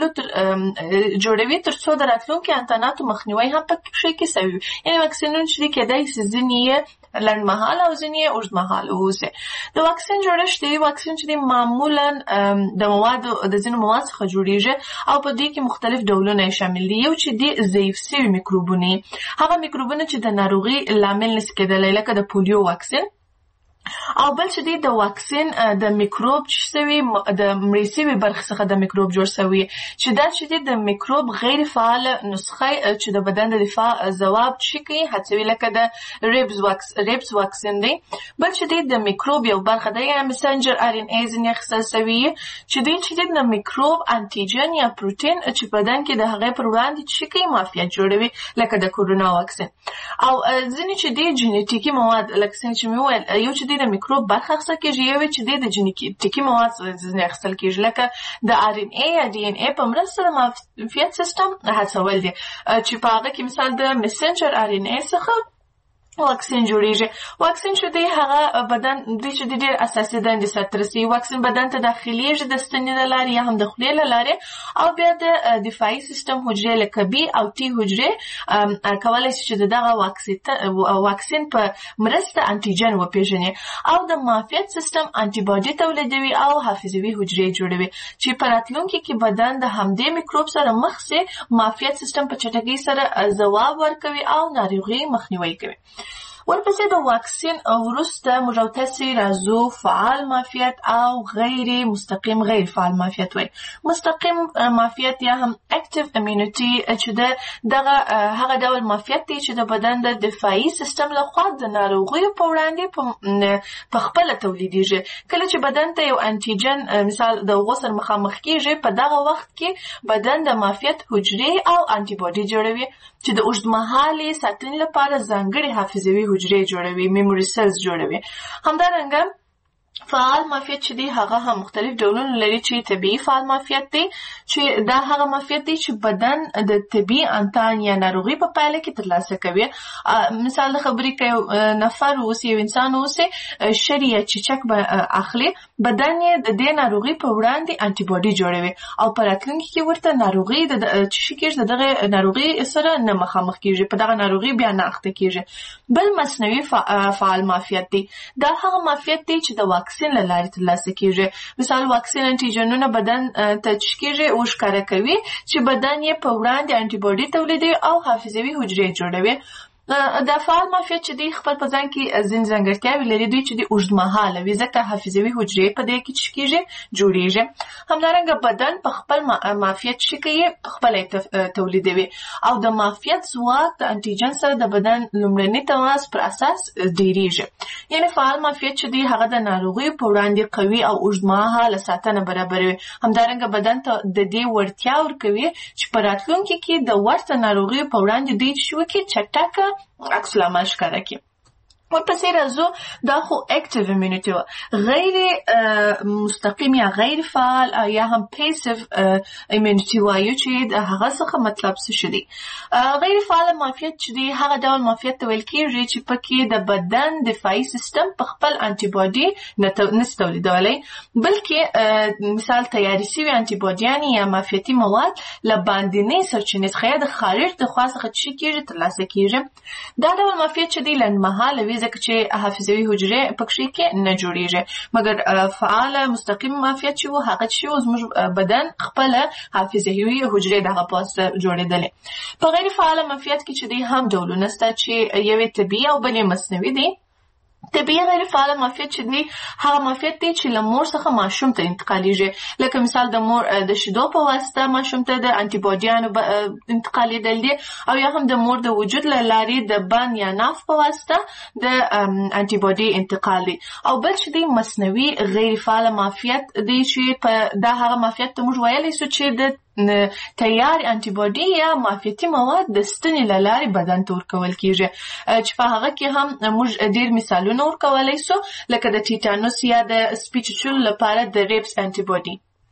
جوړوي ترڅو د راتلونکي انتاناتو مخنیوي هم پکې کې سوي وي. یعنې واکسینونه چې دی کېدای سي ځینې یې لنډمهاله او ځینې یې اوږدمهاله واوسي. د واکسین جوړښت دی واکسین چې دی معمولا د ځینو مواد څخه جوړیږي او په دې کې مختلف ډولونه شامل دي. یو چې دی ضعیف سوي میکروبونه هغه میکروبونه چې د ناروغي لامل نشي کېدلی لکه د پولیو واکسین او بل چې دی د واکسین د میکروب چې سوي د مړې سوي برخې څخه د میکروب جوړ سوي چې دا چې دی د میکروب غیر فعال نسخه چې د بدن د دفاع ځواب شي کوي هڅوي لکه د ریبس واکسین دی. بل چې دی د میکروب یو برخه ده یا مسنجر RNA ځینې اخیستل سوي چې دی د میکروب انټيجن یا پروتین چې بدن کې د هغې پر وړاندې چې کوي معافیت جوړوي لکه د کورونا واکسین. او ځینې چې دی جینیټیکي مواد لکه څنګه چې مې وویل یو چې د میکروب برخه اخیستل کېږي یو چې د جینیټیکي مواد ځینې اخیستل کېږي لکه د RNA یا DNA په مرسته د معافیت سیستم هڅول دي چې په هغه کې مثال د مسنجر RNA څخه واکسین جوړیږي. واکسین چې دی هغه بدن دی چې ډېر اساسي دندې سرته رسوي. واکسین بدن ته داخليږي د ستنې له لارې یا هم د خولې له لارې او بیا د دفاعي سیستم حجرې لکه B او T حجرې کولی شي چې دغه واکسین په مرسته انټيجن وپېژني او د معافیت سیستم انټي باډي تولیدوي او حافظوي حجرې جوړوي چې په راتلونکي کې بدن د همدې میکروب سره مخ سي معافیت سیستم په چټکۍ سره ځواب ورکوي او ناروغي مخنیوي کوي. ورپسې د واکسین وروسته موږ او تاسې راځو فعال معافیت او غیر مستقیم غیر فعال معافیت وایي. مستقیم معافیت یا هم اکټیو امیونټي چې دغه هغه ډول معافیت دی چې د بدن د دفاعي سیستم لخوا د ناروغیو په وړاندې په خپله تولیدېږي. کله چې بدن ته یو انټيجن مثال د هغو سره مخامخ کېږي په دغه وخت کې بدن د معافیت حجرې او انټي باډي جوړوي چې د اوږدمهالې ساتنې لپاره ځانګړې حافظوي حجرې جوړوي میموري سیلز جوړوي. همدارنګه فعال معافیت چې دی هغه هم مختلف ډولونه لري چې طبیعي فعال معافیت دی چې دا هغه معافیت دی چې بدن د طبیعي انتان یا ناروغي په پایله کې ترلاسه کوي. مثال د خبرې که یو نفر اوسي یو انسان اوسي شری یا چیچک به اخلي بدن یې د دې ناروغي په وړاندې انټي باډي جوړوي او په راتلونکي کې ورته ناروغي چې کېږي دغه ناروغي سره نه مخامخ کېږي په دغه ناروغي بیا نه اخته کېږي. بل مصنوعي فعال معافیت دی دا هغه معافیت دی چې د واکسین له لارې ترلاسه کېږي. مثال واکسین انټيجنونه بدن ته چکېږي او ښکاره کوي چې بدن یې په وړاندې انټي باډي تولیدوي او حافظوي حجرې جوړوي. د فعال معافیت چې دی خپل په ځان کې ځینې ځانګړتیاوې لري دوی چې د اوږدمهاله وي ځکه حافظوي حجرې په دې کې چې کېږي جوړېږي. همدارنګه بدن په خپل معافیت چې کوي خپله تولیدوي او د معافیت ځواک د انټيجن سره د بدن لومړني تماس پر اساس ډېرېږي. یعنې فعال معافیت چې دی هغه د ناروغیو په وړاندې قوي او اوږدمهاله ساتنه برابروي. همدارنګه بدن ته د دې وړتیا ورکوي چې په راتلونکي کې د ورته ناروغیو په وړاندې دوی چې وکړي چټکه عکس العمل ښکاره کړي. ورپسې راځو دا خو اکټیو امیونټي و غیر مستقیم یا غیر فعال یا هم پیسیو امیونټي وایو چې د هغه څخه مطلب څه شدي. غیر فعال معافیت چې دی هغه ډول معافیت ته ویل کېږي چې پکې د بدن دفاعي سیستم په خپل انټي باډي نشي تولیدولی، بلکې مثال تیاری شوي انټي باډیانې یا معافیتي مواد له باندنۍ سرچینې څخه یا د خارج د خوا څخه څه کېږي ترلاسه کېږي. دا ډول معافیت چې دی لنډمهاله وي ځکه چې حافظوي حجرې پکې کې نه جوړیږي، مګر فعال مستقیم معافیت چې و هغه چې و زموږ بدن خپل حافظوي حجرې دغه پاس جوړېدلې. په غیر فعال معافیت کې چې دی هم ډولونه شته چې یوې طبیعي او بلې مصنوعي دي. طبیعي غیر فعال معافیت چې دی هغه معافیت دی چې له مور څخه ماشوم ته انتقالیږي، لکه مثال د مور د شیدو په واسطه ماشوم ته د انټي باډیانو انتقالیدل دي، او یا هم د مور د وجود له لارې د بن یا ناف په واسطه د انټي باډي انتقال دی. او بل چې دی مصنوعي غیر فعال معافیت دی چې دا هغه معافیت ته موږ ویلی سو چې د تیار انټي باډي یا معافیتي مواد د ستنې له لارې بدن ته ورکول کېږي، چې په هغه کې هم موږ ډېر مثالونه ورکولی سو لکه د ټیټانوس یا د سپي چیچلو لپاره د ریپس انټي باډي.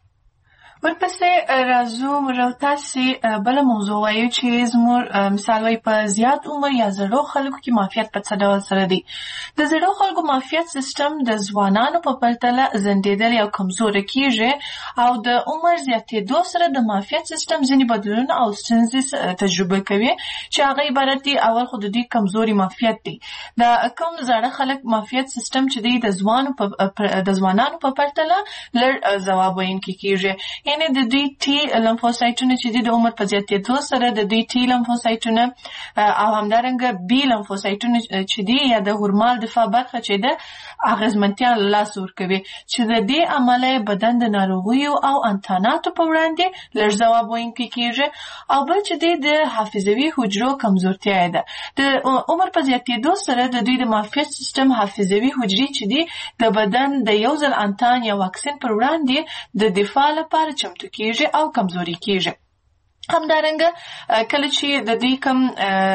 ورپسې راځو موږ تاسې بله موضوع وایو چې زموږ مثال وایي په زیات عمر یا زړو خلکو کې معافیت په څه ډول سره دی. د زړو خلکو معافیت سیستم د ځوانانو په پرتله زندېدلی او کمزوری کېږي، او د عمر زیاتېدو سره د معافیت سیستم ځینې بدلونونه او ستونزې تجربه کوي چې هغه عبارت دي اول خو د دوی کمزوري معافیت دی. د کوم زاړه خلک معافیت سیستم چې دی د ځوانانو په پرتله لږ ځواب ویونکی کېږي، یعنی د دوی ټي لمفوسایټونه چې د عمر په زیاتېدو سره د دوی ټي لمفوسایټونه او همدارنګه بي لمفوسایټونه چې دي یا د هورمال دفاع برخه چې ده اغېزمنتیا له لاسه ورکوي، چې د دې امله بدن د ناروغیو او انتاناتو په وړاندې لږ ځواب ویونکی کېږي. او بل چې دی د حافظوي حجرو کمزورتیا ده. د عمر په زیاتېدو سره د دوی د معافیت سیستم حافظوي حجرې چې دي د بدن د یو ځل انتان یا واکسین پر وړاندې د دفاع لپاره چمتو کېږي او کمزوري کېږي. همدارنګه کله چې د دوی کوم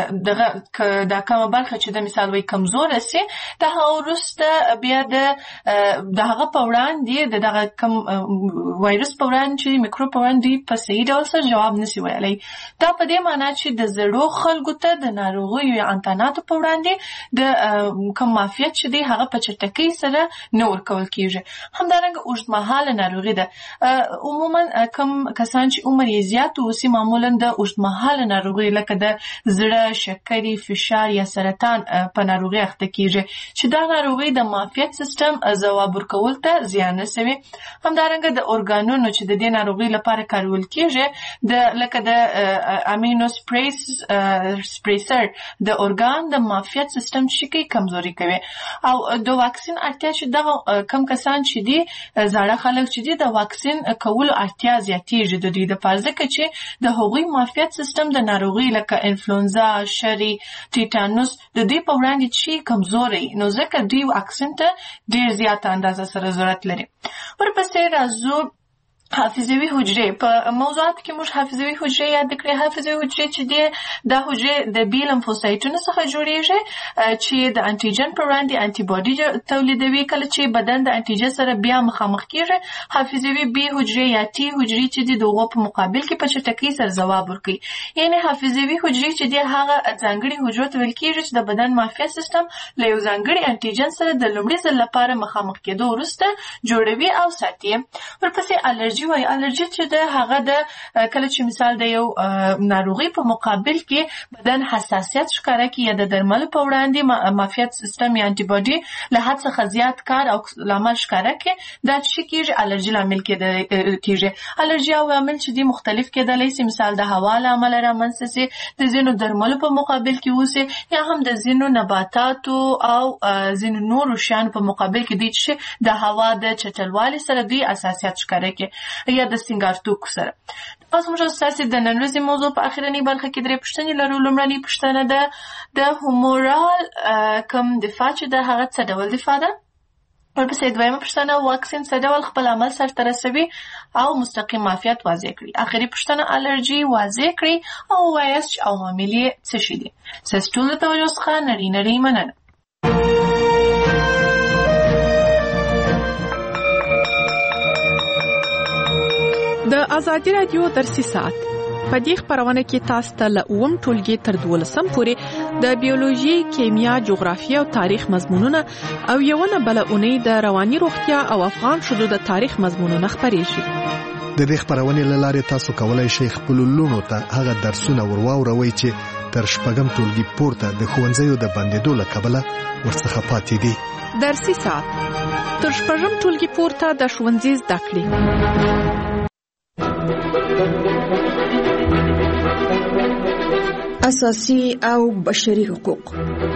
دا کومه برخه چې د مثال وایي کمزوره سي، د هغه وروسته بیا د هغه په وړاندې د دغه کوم وایرس په وړاندې چې میکروب په وړاندې دوی په صحیح ډول سره جواب نشي ویلی. دا په دې معنا چې د زړو خلکو ته د ناروغیو یا انتاناتو په وړاندې د کوم معافیت چې دی هغه په چټکۍ سره نه ورکول کېږي. همدارنګه اوږدمهاله ناروغي ده. عموما کوم کسان چې عمر یې زیات اوسي معمولا د اوږدمهاله ناروغۍ لکه د زړه، شکرې، فشار یا سرطان په ناروغۍ اخته کېږي، چې دا ناروغۍ د معافیت سیستم ځواب ورکول ته زیان رسوي. همدارنګه د ارګانونو چې د دې ناروغۍ لپاره کارول کېږي لکه د امینو سپریسر د ارګان د معافیت سیستم چې کوي کمزوري کوي. او د واکسین اړتیا چې دغه کم کسان چې دي زاړه خلک چې دي د واکسین کولو اړتیا زیاتېږي د دوی دپاره، ځکه چې د هغوی معافیت سیستم د ناروغي لکه انفلونزا، شری، ټیټانوس د دوی په وړاندې چې کمزوري، نو ځکه دوی واکسین ته ډېر زیاته اندازه سره ضرورت لري. ورپسې راځو حافظوي حجرې. په موضوعاتو کې موږ حافظوي حجرې یاد کړې. حافظوي حجرې چې دي دا حجرې د بي لمفوسایټونو څخه جوړیږي چې د انټیجن پر وړاندې انټي باډي تولیدوي. کله چې بدن د انټیجن سره بیا مخامخ کېږي، حافظوي بي حجرې یا ټي حجرې چې دي د هغو په مقابل کې په چټکۍ سره ځواب ورکوي. یعنې حافظوي حجرې چې دي هغه ځانګړي حجرو ته ویل کېږي چې د بدن معافیت سیستم له یو ځانګړي انټیجن سره د لومړي ځل لپاره مخامخ کېدو وروسته جوړوي او ساتي. ورپسې الرجي وایي. الرجي چې ده هغه د کله چې مثال د یو ناروغي په مقابل کې بدن حساسیت ښکاره کړي یا د درملو په وړاندې معافیت سیستم یا انټي باډي له حد څخه زیات کار او عمل ښکاره کړي، دا چې کېږي الرجي لامل کېږي. الرجي او عامل چې دي مختلف کېدلی سي، مثال د هوا له امله رامنځته سي، د ځینو درملو په مقابل کې اوسي، یا هم د ځینو نباتاتو او ځینو نورو شیانو په مقابل کې دي چې د هوا د چټلوالي سره دوی حساسیت ښکاره کړي یا د سینګار توکو سره. اوس موږ ستاسې د نن ورځې موضوع په اخرنۍ برخه کې 3 پوښتنې لرو. لومړنۍ پوښتنه ده د هومورال کوم دفاع چې ده هغه څه ډول دفاع ده؟ ورپسې دویمه پوښتنه واکسین څه ډول خپل عمل سرته رسوي او مستقیم معافیت واضح کړي. اخري پوښتنه الرجي واضح کړي او ووایاست چې عوامل یې څه شي دي. ستاسو ټولو ته توجه څخه نړۍ مننه. د ازادي رادیو درسي ساعت په دې خبرونه کې تاسو ته له اوم ټولګي تر 12 پورې د بیولوژي، کیمیا، جغرافیه او تاریخ مضمونونه او یوونه بل اونۍ د رواني روغتیا او افغان شذو د تاریخ مضمونونه خبرېږي. د دې خبرونې له لارې تاسو کولای شئ خپل لونو ته هغه درسونه ورواوروي چې تر شپږم ټولګي پورته د ښوونځیو د بندېدو له کبله ورڅخه پاتې دي. درسي ساعت تر شپږم ټولګي پورته د ښوونځي زده کړې. اساسي او بشري حقوق.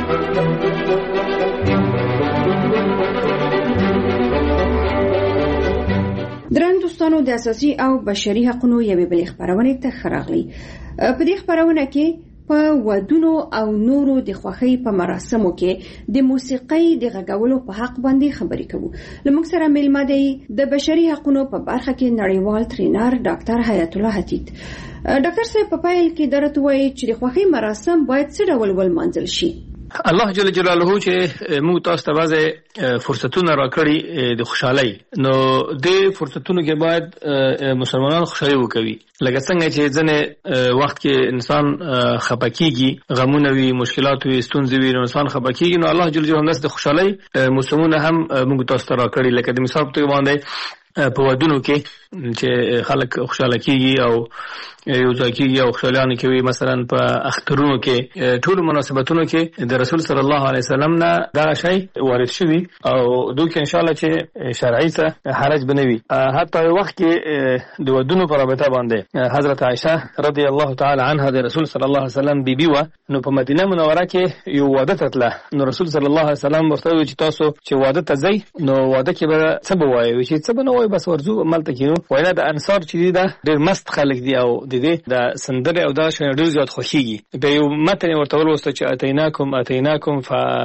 درن دوستانو، د اساسي او بشري حقوقو یوې بلې خبرونه ته خراغلي. په دې خبرونه کې په ودونو او نورو د خوښۍ په مراسمو کې د موسیقۍ د غږولو په حق باندې خبرې کوو. لمونږ سره میلمه دی د بشري حقوقو په برخه کې نړیوال ټرینر ډاکټر حیات الله حتیت. ډاکټر صاحب په پایل کې درته وایي چې د خوښۍ مراسم باید څه ډول ولمانځل شي؟ الله جل جلاله چې موږ تاسو ته بعضې فرصتونه راکړي د خوشحالۍ، نو د فرصتونو کې باید مسلمانان خوشحالي وکوي. لکه څنګه چې ځنې وخت کې انسان خپه کېږي، غمونه وي، مشکلات وي، ستونزې وي، نو انسان خپه کېږي. نو الله جل جلاله د خوشحالۍ موسمونه هم موږ تاسو ته راکړي. لکه د مثال په توګه باندې په ودونو کې چې خلک خوشاله کېږي او یو ځای کېږي او خوشالیانې کوي. مثلا په اخترونو کې، ټولو مناسبتونو کې د رسول صلی الله علیه وسلم نه دغه شی وارد شوي او دوی کې انشاءالله چې شرعي څه حرج به نه وي. حتی یو وخت کې د ودونو په رابطه باندې حضرت عایشه رضی الله تعالی عنها د رسول صلی الله علیه وسلم بیبي وه، نو په مدینه منوره کې یو واده ته تله. نو رسول صلی الله علیه وسلم ورته وویل چې تاسو چې واده ته ځئ نو واده کې به څه به وایئ؟ چې څه به نه وایو، بس ورځو ملته کېنو. وایي د انصار چې دي دا ډېر مست خلک دي او د دې د سندرې او دا شیان ډېر زیات خوښېږي. بیا یو متن یې ورته ولوسته چې اتیناکم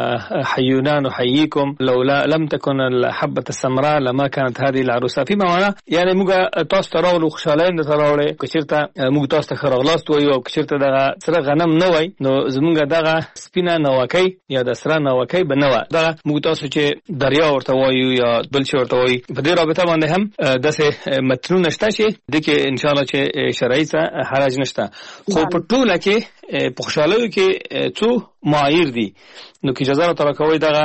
فحیونا نحییکم لولا لم تکن الحبة السمراء لما كانت هذه العروسه. فيما معنی یعنی موږ تاسو ته راغلو، خوشحالۍ درته راوړې. که چېرته موږ تاسو ته ښه راغلاست وایو او که چېرته دغه سره غنم نه وای نو زموږ دغه سپینه ناوکۍ یا د سره ناوکۍ به نه وه. دغه موږ تاسو چې دریا ورته وایو یا بل شی ورته وایو، په دې رابطه باندې هم داسې متنونه شته چې د کې انشاءالله چې شرعي څه حرج نشته. خو په ټوله کې په خوشحالیو کې څو معایر دي، نو که اجازه راته راکوئ دغه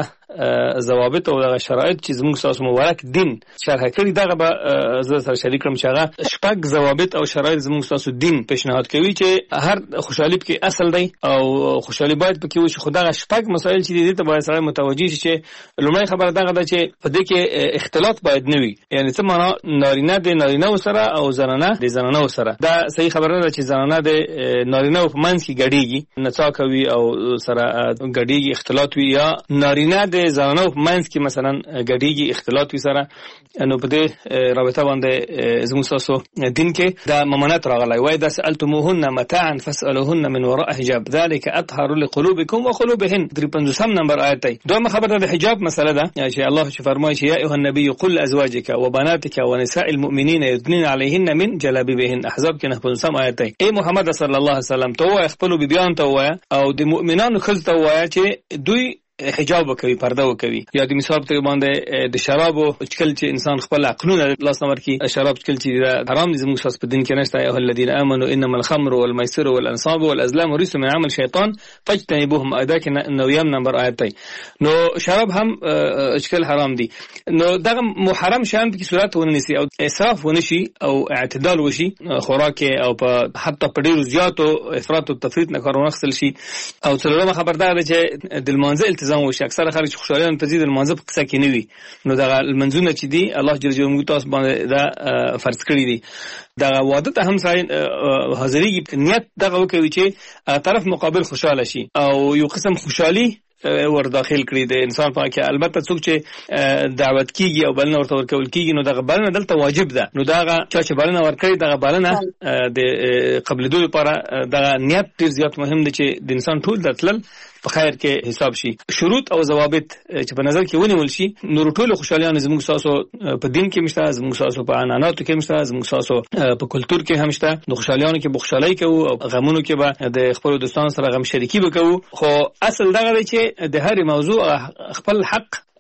ضوابط او دغه شرایط چې زموږ ستاسو مبارک دین شرح کړي دغه به زه سره شریک کړم چې هغه شپږ ضوابط او شرایط زموږ ستاسو دین پیشنهاد کوي چې هر خوشحالي پکې اصل دی او خوشحالي باید پکې وشي. خو دغه شپږ مسایل چې دي ته باید سړی متوجه شي چې لومړی خبره دغه ده چې په دې کې اختلاط باید نه وي. یعنی څه معنا؟ نارینه د نارینه‌و سره او زنانه د زنانه‌و سره. دا صحیح خبره ده چې زنانه د نارینه‌و په منځ کې ګډېږي، نڅا کوي او سره ګډېږي، اختلاط وي، یا نارینه د زنانو په منځ کې مثلا ګډېږي، اختلاط وي سره. نو په دې رابطه باندې زموږ ستاسو دین کې دا ممانعت راغلی. وایي دا سألتموهن متاعا فاسألوهن من وراء حجاب ذلك أطهر لقلوبكم وقلوبهن. 53 نمبر آیت دی. دویمه خبره د حجاب مسله ده چې الله چې فرمایي چې یا ایها النبي قل لازواجك وبناتك ونساء المؤمنین يدنين عليهن من جلابيبهن. احزاب کې 95 آیت دی. ای محمد صلی الله علیه وسلم ته وایي خپل بیبیانو ته وایي او د مؤمنانو ښځو ته وایي چې دوی حجاب وکوي، پرده وکوي. یا د مثال په باندې د شرابو چکل چې انسان خپل عقلونه لاس نور کی شراب چکل چې حرام دي زموږ ساس په دین کې نشته. ایها الذين امنوا انما الخمر والميسر والانصاب والازلام رجس من عمل شیطان فاجتنبوهم. ادا کې 9 نمبر آیت دی. نو شراب هم چکل حرام دي. نو دغه محرم شان په صورت ونیسي او اسراف ونشي او اعتدال وشي خوراک او په حتی په ډیرو زیاتو افراط او تفریط نه کار ونخسل شي. او څلورمه خبردار ده چې د المنزل التزام وشي. اکثر خلک خوشالیان تزيد المنځ په قصه کې نه وي. نو دغه المنځونه چې دي الله جل جلاله تاسو باندې دا فرض کړی دي. دغه واده ته هم حاضرېږي، نیت دغه وکوي چې طرف مقابل خوشاله شي او یو قسم خوشحالي ور داخل کړی د انسان په کې. البته څوک چې دعوت کیږي او بلنه ورته ورکول کیږي نو دغه بلنه دلته واجب ده. نو دغه چې بلنه ورکړي دغه بلنه د قبل دوی لپاره دغه نیت ډیر زیات مهم دی چې د انسان ټول دتل په خیر کې حساب شي. شروط او ضوابط چې په نظر کې ونیول شي نو ټول خوشالیان زموږ ساسو په دین کې مشته، زموږ ساسو په عنعناتو کې مشته، زموږ ساسو په کلچر کې هم شته. نو خوشالیان کې بخښلای کوو او غمونو کې به د خپل دوستانو سره غم شریکي وکړو. خو اصل دغه دی چې د هر موضوع خپل حق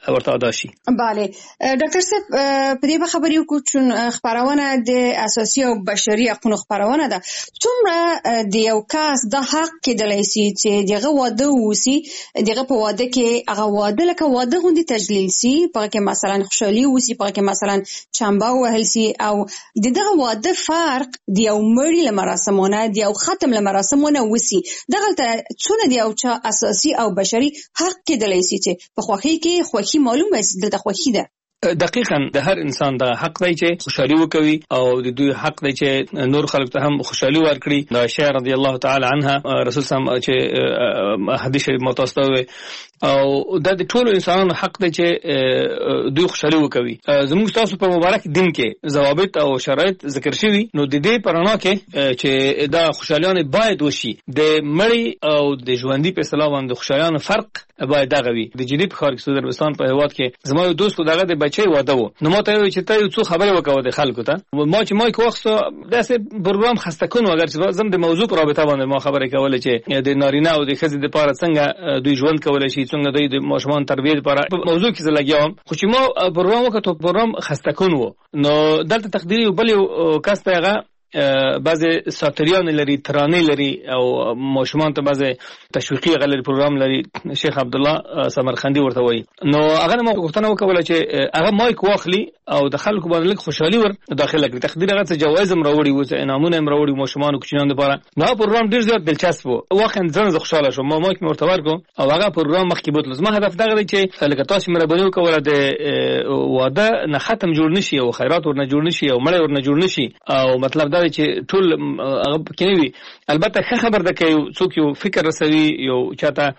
ورته ادا شي. bale ډاکټر صاحب په دې خبرې وکړو چې خبرونه د اساسي او بشري حقوقو خبرونه ده څومره د یو کس د حق کېدلای شي چې دغه واده وسی دغه په واده کې هغه واده لکه واده غوندي تجلیل سي په کې مثلا خوشحالي وسی په کې مثلا چمبا وهل سي او دغه واده فرق د یو مړي له مراسمونه د یو ختم له مراسمونه وسی دغه څونه د یو چا اساسي او بشري حق کېدلای شي چې په خوخي کې خوخي معلومه سي دلته خوخي ده. دقیقاً د هر انسان د حق دی چې خوشحالي وکوي او د دوی حق دی چې نور خلک ته هم خوشحالي ورکړي. د عائشہ رضی الله تعالی عنها رسول سم چې حدیث شریف متوسطه او د ټولو انسانانو حق دی چې دوی خوشحالي وکوي. زموږ تاسو په مبارک دین کې ضوابط او شرایط ذکر شوي نو د دې پرانا کې چې دا خوشحالیانه باید وشي د مړی او د ژوندۍ په اصطلاح باندې خوشحالیانه فرق باید دغه وي. د جدي په خارج سعودي عربستان په هواد کې زما یو دوست دغه د بچي واده وو نو ماته وی چې ته یو څه خبرې وکاو د خلکو ته ما چې مایک واخصو داسې پروګرام خسته کون اگر چې زم د موضوع پر رابطه باندې ما خبرې کوله چې د نارینه او د ښځې لپاره څنګه دوی ژوند کولای شي څنګه دوی د ماشومان تربیه لپاره موضوع کې زلګیام خو چې ما پروګرام وکړو پروګرام خسته کون وو نو دلته تقدیری بل کس ته هغه بعضی ساتریان لري ترانه لري او ماشومان ته بعضی تشویقي غلري پروګرام لري شیخ عبد الله سمرخندي ورته وایي نو هغه ما غوښتنه وکوله چې هغه مایک واخلي او د خلکو باندې لږ خوشحالي ور داخله کړي. تقدیر هغه څه جوایز هم راوړي و انعامونه هم راوړي ماشومان او کوچنیان لپاره. نو پروګرام ډیر زیات دلچسپ وو واقعا ځان زه خوشاله شوم. ما مایک مرته ورکو او هغه پروګرام مخکې بوتل. زما هدف دغه دی چې لکه تاسو مهرباني وکوله د واده نه ختم جوړ نشي او خیرات ورنه جوړ نشي او مړی ورنه جوړ نشي او مطلب دا دی چې ټول هغه کوي. البته ښه خبر ده کې څوک یو فکر رسوي یو چاته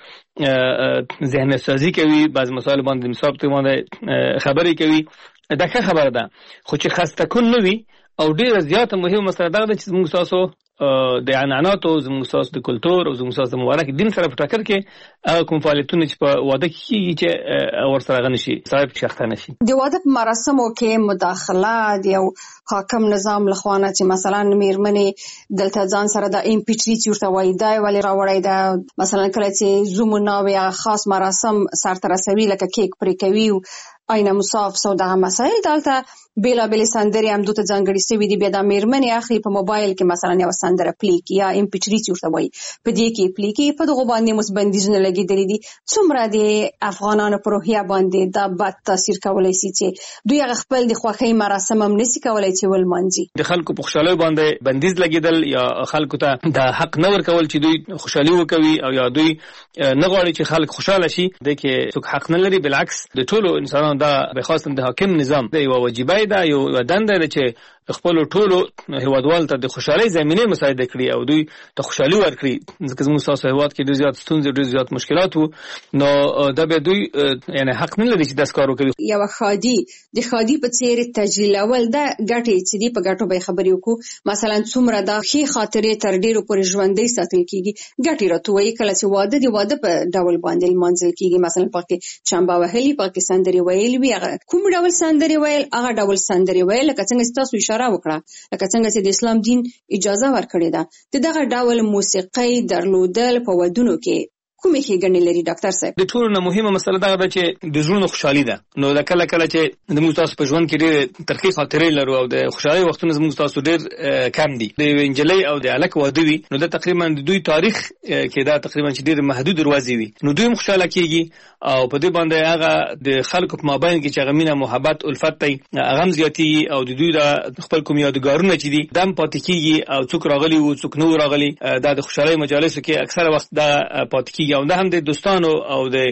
ذهن سازي کوي بعض مسائل باندې مثال ته باندې خبرې کوي دا ښه خبره ده خو چې خسته کون نه وي او ډیره زیاته مهمه مسله ده چې موږ تاسو د عنعنات او زموږ تاسو د کلچر او زموږ تاسو د مبارک دین سره په ټکر کې کوم فعالیتونه چې په واده کې چې ورسره غنشي صاحب شخصا نشي د واده په مراسمو کې مداخله د یو حاکم نظام لخوانه چې مثلا میرمنې دلته ځان سره د امپیچری ورته وایي دا ولی راوړی دا مثلا کله چې زومونه او خاص مراسم سره رسوي لکه کیک پرې کوي آینه مصاف سودا مسائل دلته بیلا بیل سندري هم دوته ځانګړي سوي دي. بیا د میرمنې اخلي په موبایل کې مثلا یو سندره پلیک یا امپیچری ورته وایي په دې کې پلیک په دغه باندې مسبندیزونه لګیدلې دي. څومره د افغانانو پر روحیه باندې دا بد تاثیر کولای شي چې دوی خپل د خوښۍ مراسم هم نشي کولای چې ولمانځي. د خلکو په خوشاله باندې بندیز لګیدل یا خلکو ته د حق نه ورکول چې دوی خوشحالي وکوي او یا دوی نه غواړي چې خلک خوشاله شي د کې څوک حق نه لري. بالعکس د ټولو انسانانو دا به خاصه د حاکم نظام د یو واجبای دا یو دنده ده چې خپل ټولو هیوادوال ته د خوشحالي زمينه مساعده کړي او دوی ته خوشحالي ورکړي. ځکه زموږ تاسو هیواد کې ډېر زیات ستونزې ډېر زیات مشکلات وو نو دا به دوی یعنی حق نه لري چې داس کار وکړي. یو خادي د خادي په څیر تجلیل اول دا ګټي چې دی په ګټو به خبرې وکړو مثلا څومره دا خي خاطرې تر ډیرو پورې ژوندۍ ساتل کیږي ګټي راته وایي کله چې واده په ډول باندې منځل کیږي مثلا پکې چمبا وهلي پکې سندري ویل وی کوم ډول سندري ویل هغه ډول سندري ویل لکه څنګه تاسو اشاره وکړه لکه څنګه چې د اسلام دین اجازه ورکړې ده دغه ډول موسیقي درلودل په ودونو کې کومې ښېګڼې لري ډاکټر صاحب؟ د ټولو نه مهمه مسله دا ده چې د زړونو خوشحالي ده. نو دا کله چې د موږ تاسو په ژوند کې ډېر ترخی خاطرې لرو او د خوشحالي وختونه زموږ تاسو ډېر کم دي. د انجلۍ او د الک واده وي نو دا تقریبا د دوی تاریخ کې دا تقریبا چې ډېر محدود دروازې وي نو دوی خوشاله کیږي او په دې باندې هغه د خلکو په مابین کې چې غمینه محبت الفت ته هغه زیاتیږي او د دوی د خپل کوم یادګارونه چې دي دم پاتې کیږي او څوک راغلي او څوک نو راغلي دا د خوشحالي مجالسو کې اکثره وخت دا پاتې کیږي او دا هم د دوستانو او د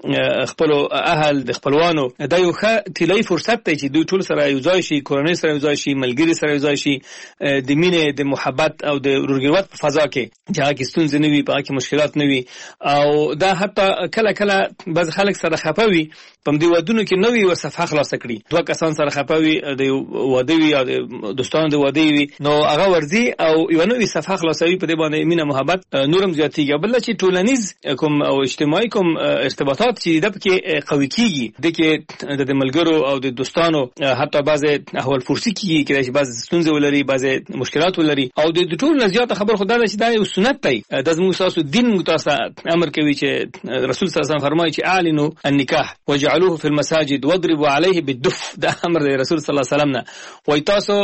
خپل اهل د خپلوانو دا یو ښه طلایي فرصت دی چې دوی ټول سره یو ځای شي کورنۍ سره یو ځای شي ملګری سره یو ځای شي د مینې د محبت او د ورورګلوت په فضا کې چې هغه ستونزې نه وي په هغه مشکلات نه وي او دا حتی کله بعض خلک سره خپوي په دې ودونو کې نوې ور صفحه خلاص کړي دوه کسان سره خپوي د واده وي یا د دوستانو د واده وي نو هغه ورزي او یو نوې صفحه خلاصوي په دې باندې مینه محبت نورم زیاتېږي بل چې ټولنیز کوم او اجتماعي کوم ارتباطات چې د پکې قوي کیږي د کې د ملګرو او د دوستانو حتی بعض احوال فرصي کیږي چې بعض ستونزې ولري بعض مشکلات ولري او د ټول نزيات خبر خدای چې دا یو سنت دی د زموږ تاسو دین متاسه امر کوي چې رسول صلی الله علیه وسلم فرمایي چې اعلنوا النکاح وجعلوه في المساجد واضربوا عليه بالدف دا امر دی رسول صلی الله علیه وسلم نه وای تاسو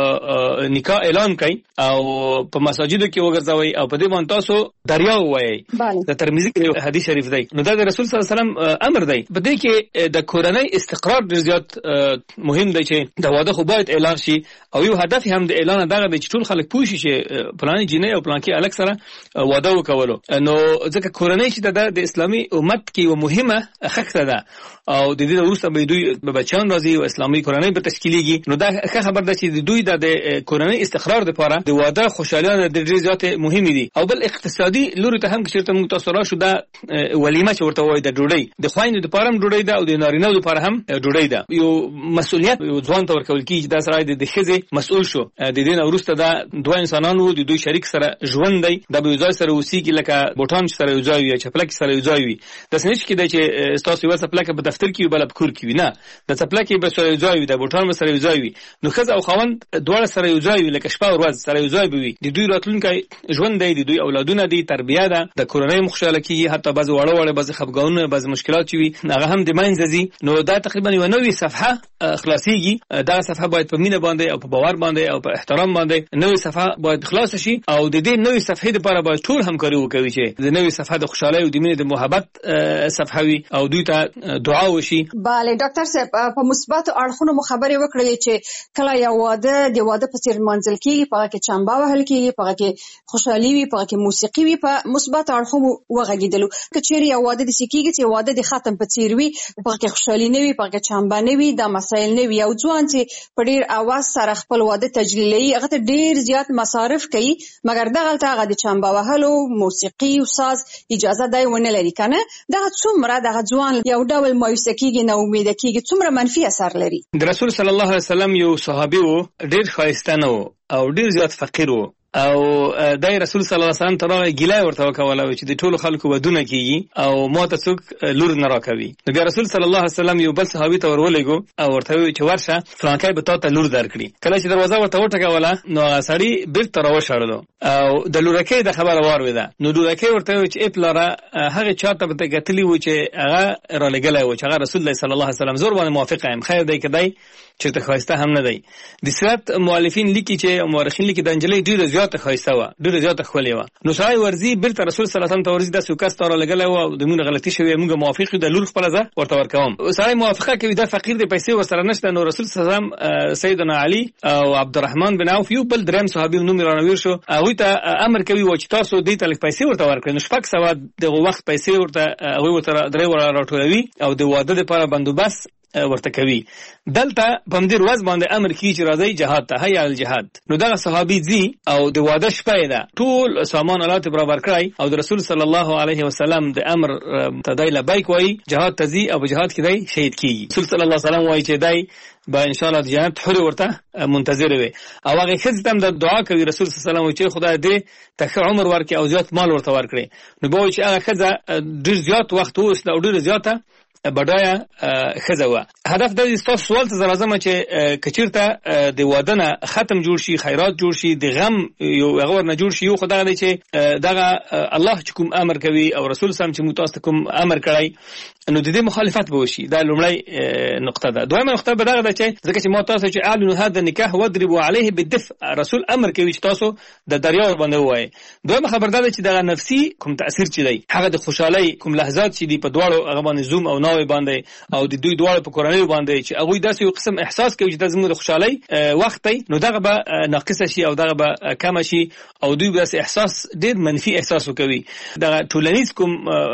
نکاح اعلان کړئ او په مساجدو کې وګرځوي او په دې باندې تاسو دریاو وایي د ترمذی کې حدیث شریف دی نو دا د رسول صلی الله علیه وسلم امر دی په دې کې د کورنۍ استقرار ډیر زیات مهم دی چې د واده خو باید اعلان شي او یو هدف هم د اعلان دغه د ټول خلک پوه شي چې پلان جنې او پلان کې الګ سره واده وکولو نو ځکه کورنۍ چې د اسلامي امت کې یو مهمه خښته ده او د دې وروسته به دوی بچان راځي او اسلامي کورنۍ به تشکیلېږي نو دا ښه خبر ده چې دوی د کورنۍ استقرار لپاره د واده خوشالیانه د ډېر زیات مهمه دي او بل اقتصادي لوري ته هم چې موږ تاسو راشو دا ولیمه چې ورته وایي د ډوډۍ د خوایندو لپاره هم ډوډۍ ده او د نارینه‌و لپاره هم ډوډۍ ده یو مسؤلیت یو ځوان ته ورکول کیږي دا سره د ښځې مسؤل شو د دې نه وروسته دا دوه انسانانو د دوی شریک سره ژوند دی د به ځای سره اوسېږي لکه بوټان سره یو ځای وي چپلک سره یو ځای وي د سنچ کې د چې تاسو یو چپلک په دفتر کې بل په کور کې وي نه د چپلک به سره یو ځای وي د بوټان سره یو ځای وي نو ښځه او خاوند دواړه سره یو ځای وي لکه شپه او ورځ سره یو ځای وي د دوی راتلونکي ژوند دی د دوی اولادونه دي تربیه ده د کورنۍ مخشاله کیږي حتی بعض وړه بعض خفګانونه بعض مشکلات وي هغه هم د منځي نو دا تقریبا یو نوې صفحه خلاصيږي دا صفحه باید په مینه باندې او په باور باندې او په احترام باندې نوې صفحه باید خلاص شي او د دې نوې صفحې لپاره باید ټول همکاري وکړي چې د نوې صفحه د خوشحالۍ او د مینې د محبت صفحه وي او دوی ته دعا وشي. bale ډاکټر صاحب په مثبت اړخونو مخابره وکړلې چې کله یو واده په څیر منځل کېږي په کې چمبا وهل کېږي په کې خوشحالي وي په کې موسیقي وي په مثبت اړخونو وغږیدلو کچېری یو واده د سکیږي چې واده د ختم په څیر وي په کې خوشحالي نه وي په کې چمبا نه وي د مسایل نه وي او ځوان چې په ډیر اواز سره خپل واده تجلیلي هغه ته ډیر زیات مصارف کوي مګر دغه هغه د چمبا وهلو موسیقي او ساز اجازه دی ونه لري کنه دا څومره د ځوان یو ډول مایوسه کېږي نه امید کېږي څومره منفي اثر لري. د رسول صلی الله علیه وسلم یو صحابي وو ډیر ښایسته نه او ډیر زیات فقیر وو او دای رسول صلی الله علیه وسلم ترغه ګیلای ورته وکوله چې د ټولو خلکو ودونه کیږي او ماته څوک لور نه راکوي نو بیا رسول صلی الله علیه وسلم یو بل صحابي ته ورولېګو او ورته وی چې ورشه فلانکای به تاسو لور درکړي کله چې دروازه ورته وټکوله نو سړی بیرته راوښړلو او د لورکې د خبره وارویده نو لورکې ورته وی چې اپلاره هغه چاته به ګټلی و چې هغه را لګلای و چې هغه رسول الله صلی الله علیه وسلم زور باندې موافق یم خیر دی کدی چې ته خواسته هم نه دی د سیرت مؤلفین لیکي چې مورخین لیکي د انجلۍ ډیره زیاته خواسته و ډیره زیاته خولې و نو شای ورزي بیرته رسول صلی الله علیه وسلم ته ورزي د سوکاس تر لګلای و د مونږ غلطي شوی موږ موافق د لور خپل ځه ورته ورکوم سړی موافقه کوي د فقیر د پیسې ورسره نشته نو رسول صلی الله علیه وسلم سیدنا علی او عبدالرحمن بن عوف یو بل دریم صحابي نوم رانویر شو هغه ته امر کوي و چې تاسو دې تل پیسې ورته ورکړئ نو شپږ سو د وخت پیسې ورته هغه ورته درې ور راټولوي او د واده لپاره بندوبست ورته کوي دلته په دې ورځ باندې امر کیږي چې راځي جهاد ته هيا الجهاد نو دا صحابي زی او د واده شپه ده ټول سامان آلات برابر کړای او د رسول صلی الله علیه وسلم د امر تدای لبیک وای جهاد تزي او جهاد کې دی شهید کیږي رسول صلی الله علیه وسلم وای چې دای با ان شاء الله د جنت حر ورته منتظر وي او هغه خدای تم د دعا کوي رسول صلی الله علیه وسلم چې خدای دې ته عمر ورکړي او زیات مال ورته ورکړي نو به چې هغه خدای ډیر زیات وخت اوس او ډیر زیاته بډایا خزوه هدف د تاسو سوال ته زرازمه چې کچیرته د وادنه ختم جوړ شي خیرات جوړ شي د غم یو غور نه جوړ شي یو خدای دی چې دغه الله چې کوم امر کوي او رسول سم چې متاسف کوم امر کړی نو د دې مخالفت به وشي دا لومړی نقطه ده دویمه نقطه به دغه ده چې ځکه چې ما تاسو چې اعلنوا هذا النکاح واضربوا عليه بالدفء رسول امر کوي چې تاسو د دریاو باندې وایي دویمه خبر ده چې دغه نفسي کوم تاثیر چي دی هغه د خوشحالي کوم لحظات چې دی په دواړو هغه باندې زوم او باندې او د دوی دواړو په کورنۍ باندې چې هغه داسې یو قسم احساس کوي چې د زموږ د خوشحالي وخت دی نو دغه به ناقص شي او دغه به کم شي او دوی به احساس ډېر منفي احساس وکوي دغه ټولنیز کوم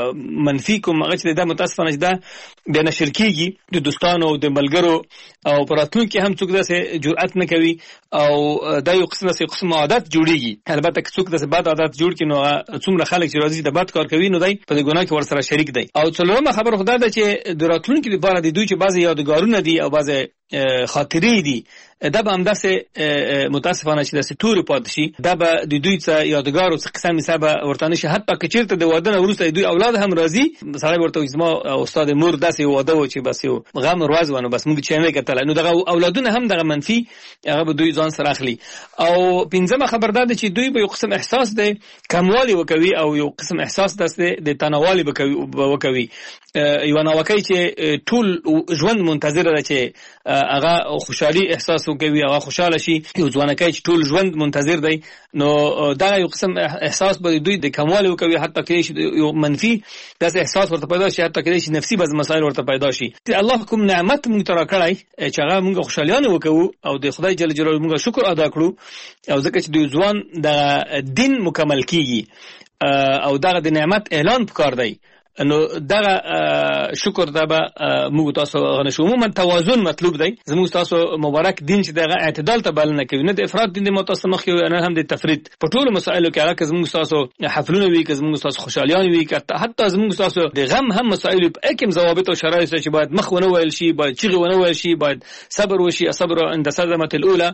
منفي کوم هغه چې د متاسفانه چې دا د نشر کېږي د دوستانو او د ملګرو او پراتون کې هم څوک داسې جرأت نه کوي او دا یو قسم عادت جوړیږي البته که څوک داسې بد عادت جوړ کړي نو څومره خلک چې راځي د بد کار کوي نو دی په دې ګناه کې ورسره شریک دی او څلورمه خبره خدای ده چې د راتلونکي لپاره د دوی چې بعضی یادګارونه دي او بعضی خاطرې دي دا به همداسې متاسفانه چې داسې تورې پاتې شي دا به د دوی څه یادګار او څه قصه میسه به ورته نه شي حتی که چېرته د واده نه وروسته دوی اولاد هم راځي سړی ورته وایي زما استاد مور داسې واده و چې بس یو غم ورځ و نو بس موږ چې نه کتلی نو دغه اولادونه هم دغه منفي هغه به دوی ځان سره اخلي او پنځمه خبر دا ده چې دوی به یو قسم احساس دی کموالی وکوي او یو قسم احساس داسې د تنوالي وکوي یو ناوکۍ چې ټول ژوند منتظره ده چې هغه خوشحالي احساس وکوي هغه خوشاله شي یو ځوانکی چې ټول ژوند منتظر دی نو دا یو قسم احساس به دوی د کموالی وکوي حتی کېدای شي یو منفي داسې احساس ورته پیدا شي حتی کېدای شي نفسي بعض مسایل ورته پیدا شي الله کوم نعمت موږ ته راکړی چې هغه موږ خوشحالیانه وکوو او د خدای جل جلاله موږ شکر ادا کړو او ځکه چې د ځوان د دین مکمل کیږي او دغه د نعمت اعلان پکار دی نو دغه شکر دا به موږ تاسو غنښو عموما توازن مطلوب دی زموږ تاسو مبارک دین چې دغه اعتدال ته بلنه کوي نه د افراط دین د متصنخ یو نه هم د تفرید په ټولو مسایلو کې هغه زموږ تاسو حفلونه وي که زموږ تاسو خوشالیان وي که حتی زموږ تاسو د غم هم مسایلو په اکم ضوابط او شرایط چې باید مخ ونه ویل شي باید چیغه ونه ویل شي باید صبر وشي صبر عند صدمه الاولى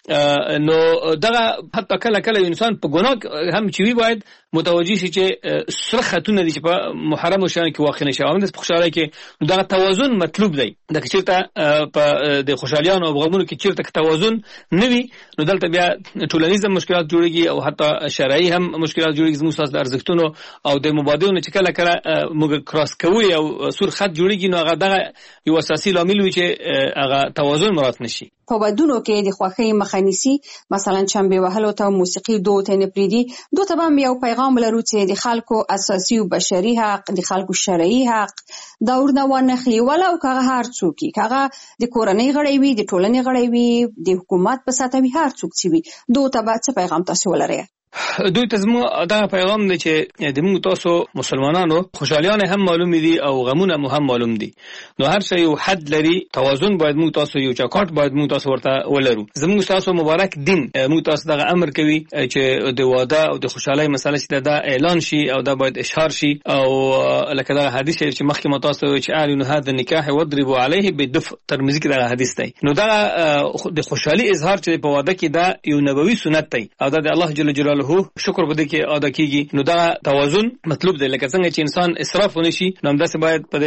نو دغه حتی کله کله انسان په ګناه هم چې وي باید متوجي شي چې سره خاتونه دي چې په محرم شان کې واقع نشي اومد په خوشاله کې دغه توازن مطلوب دی د چیرته په د خوشالیانو او غمونو کې چیرته توازن نوي نو دلته بیا ټولنیز مشکلات جوړيږي او حتی شرعي هم مشکلات جوړيږي زموږ ساس د ارزښتونو او د مبادلونو چې کله کله موږ کراس کوي او سور خط جوړيږي نو هغه دغه یو اساسي لامل وي چې هغه توازن مراعات نشي په ودونو کې د خوښۍ مخانیسي مثلا چمبه وهلو ته موسیقي دوت نه پریدي دوته هم یو پیغام لرو چې د خلکو اساسي او بشري حق د خلکو شرعي حق دا ورنه ونخلي ولا او هغه هر څوک هغه د کورنۍ غړي وي د ټولنې غړي وي د حکومت په ساته وي هر څوک چې وي دوته به څه پیغام تاسو ولرئ دوی ته زموږ دا پیغام دی چې د موږ تاسو مسلمانانو خوشالیان هم معلوم دي او غمونه هم معلوم دي نو هر شی یو حد لري توازن باید موږ تاسو یو چاکاټ باید موږ تاسو ورته ولرو زموږ تاسو مبارک دین موږ تاسو دغه امر کوي چې د واده او د خوشحالي مسله چې دا اعلان شي او دا باید اشهار شي او لکه دا حدیث چې مخکې ما تاسو چې اعلن هذا النکاح وضربوا عليه بالدف ترمذی کې دا حدیث دی نو دا د خوشحالي اظهار چې په واده کې دا یو نبوي سنت دی او دا د الله جل جلاله شکر بده کې ادا کیږي نو دا توازن مطلوب دی لکه څنګه چې انسان اسراف ونشي نو همداسې باید په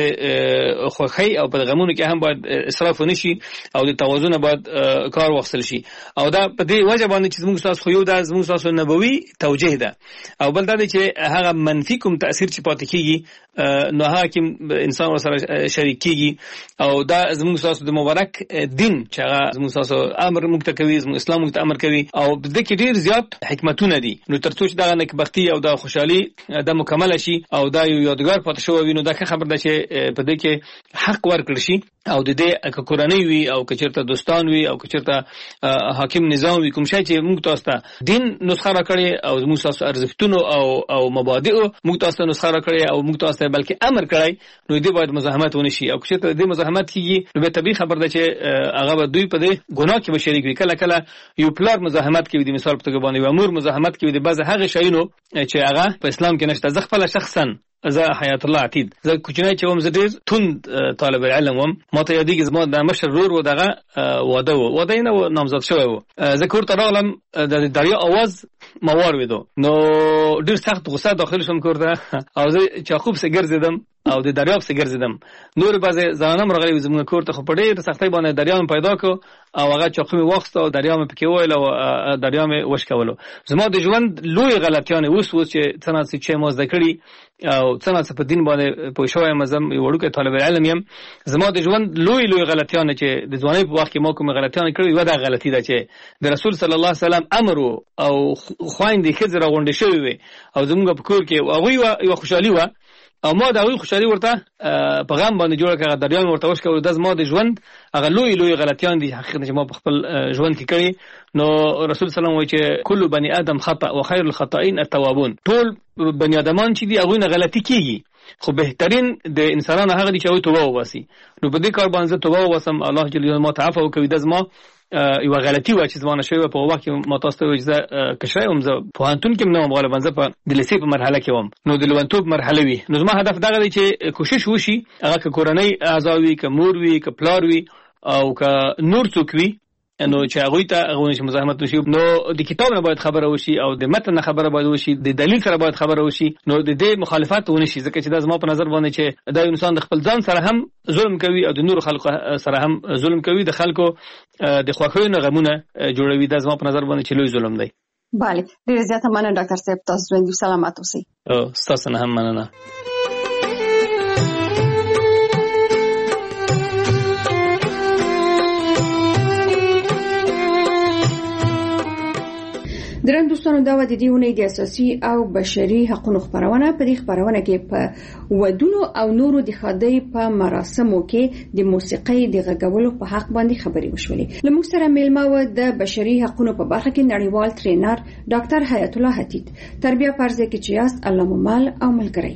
خوښۍ او په غمونو کې هم باید اسراف ونشي او د توازن باید کار واخیستل شي او دا په دې وجه باندې چې زموږ تاسو خو یو دا زموږ تاسو نبوي توجیه ده او بل دا چې هغه منفي کوم تاثیر چې پاتې کیږي نو هغه کې انسان سره شریک کیږي او دا زموږ تاسو د مبارک دین چې هغه زموږ تاسو امر موږ ته کوي زموږ اسلام موږ ته امر کوي او د دې کې ډیر زیات حکمتونه دي نو ترڅو چې دا نکبختي او دا خوشحالي د مکمل شي او دا یو یادګار پاتې شوی نو دا خبر ده چې په دې کې حق ورکړ شي او د دې کورنۍ وي او کچرته دوستان وي او کچرته حاکم نظام وي کوم شي چې موږ تاسو ته دین نسخه راکړي او موږ تاسو ارزښتونو او مبادئ موږ تاسو نسخه راکړي او موږ تاسو بلکې امر کړی نو دې باید مزاحمت ونشي او کچرته دې مزاحمت کیږي نو به طبيعي خبر ده چې هغه به دوی په دې ګناه کې بشریک وي کله کله یو پلار مزاحمت کوي د مثال په توګه باندې امور مزاحمت کوي د بعض هغه شیونو چې هغه په اسلام کې نشته ځخپل شخصا زه حیات الله عتید زه کوچنی چې وم زه ډېر توند طالب علم وم ما ته یادېږي زما د مشر ورور و دغه واده نه نامزد شوی و زه کور ته راغلم د دریا اواز ما واورېدو نو ډېر سخت غوسه داخل شوم کور ته او زه چاقوب سره ګرځېدم او د دریاب سره ګرځېدم نور بعضې ځوانان راغلي زموږ کور ته خو په ډېر سختۍ باندې دریا مې پیدا کړو او هغه چاقو مې واخیسته او دریا مې پکې وویل او دریا مې وشکولو زما د ژوند لوی غلطیانې اوس چې څه ناڅه چې ما زده کړي او څه ناڅه په دین باندې پوه شوی یم زه یو وړوکی طالب علم یم زما د ژوند لوی غلطیانې چې د ځوانۍ په وخت کې ما کومې غلطیانې کړې یوه دا غلطي ده چې د رسول صلی الله علیه وسلم امر او خویندې ښځې راغونډې شوې وې او زموږ په کور کې هغوی یوه خوشحالي وه او ما د هغوی خوشحالي ورته په غم باندې جوړه کړه دریا مې ورته وشکولو دا زما د ژوند هغه لوی غلطیان دي حقیقت چې ما په خپل ژوند کې کړي نو رسول صلی الله علیه وسلم وایي چې کل بني آدم خطأ و خیر الخطائین التوابون ټول بني آدمان چې دي هغوی نه غلطي کیږي خو بهترین د انسانانو هغه دي چې هغوی توبه وباسي نو په دې کار باندې زه توبه وباسم الله جل جلاله ما ته عفو وکړي دا زما یو غلطي و چې زمانه شوی په وخت کې ما تاسو ته وایي زه کشرای وم زه پوهنتون کې نه وم غالبا زه په د لیسې په مرحله کې وم نو د لومړیتوب مرحله وي نو زما هدف دغه دی چې کوشش وشي هغه که کورنۍ اعضا وي که مور وي که پلار وي او که نور څوک وي نو چې هغه ته هغه چې مزاحمت وشي نو د کتاب نه باید خبره وشي او د متن خبره باید وشي د دلیل سره باید خبره وشي نو د دې مخالفت ونه شي ځکه چې دا زما په نظر باندې چې دا انسان د خپل ځان سره هم ظلم کوي او د نور خلکو سره هم ظلم کوي د خلکو د خوښیو نه غمونه جوړوي دا زما په نظر باندې چې لوی ظلم دی. بله ډیر زیاته مننه ډاکټر صاحب تاسو ژوندي سلامات اوسئ. تاسو نه هم مننه. درنو دوستانو دا و د دې ونې د اساسي او بشري حقوقو خبرونه په دې خبرونه کې په ودونو او نورو د خدای په مراسمو کې د موسیقۍ د غږولو په حق باندې خبرې وشولې. لموږ سره میلمه و د بشري حقوقو په برخه کې نړیوال ټرینر ډاکټر حیات الله حتیت. تربیه پرځه کې چې یاست الله ممال او ملګری.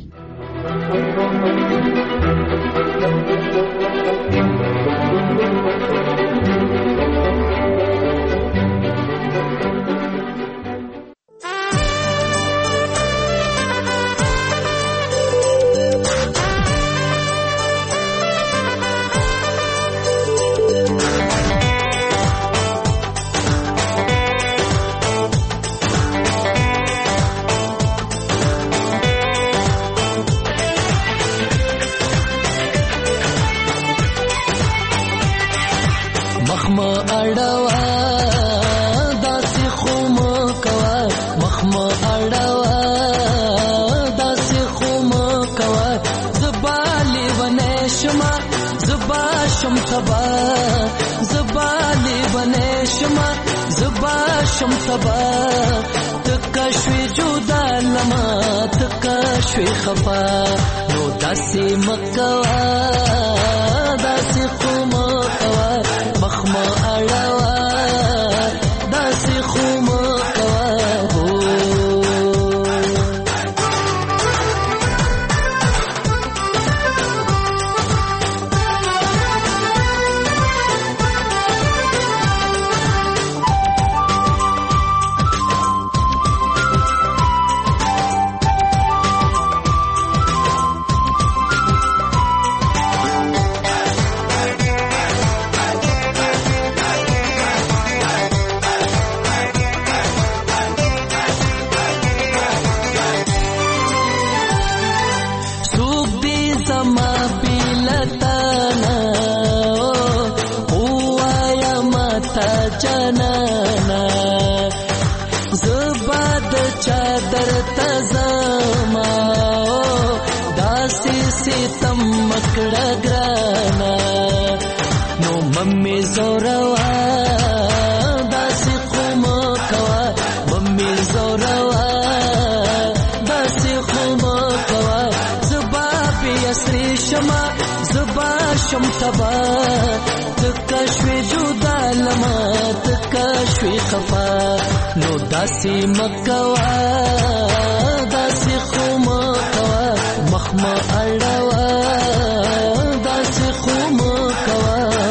شم سبا تکشوی جدا لما تکشوی خفا نو داسی مکوا داسی خمکوا مخما اڑوا داسی خمکوا شم سبا تکشوی جدا لما تکشوی خفا نو داسی مکوا داسی خمکوا مخما اڑوا داسی خمکوا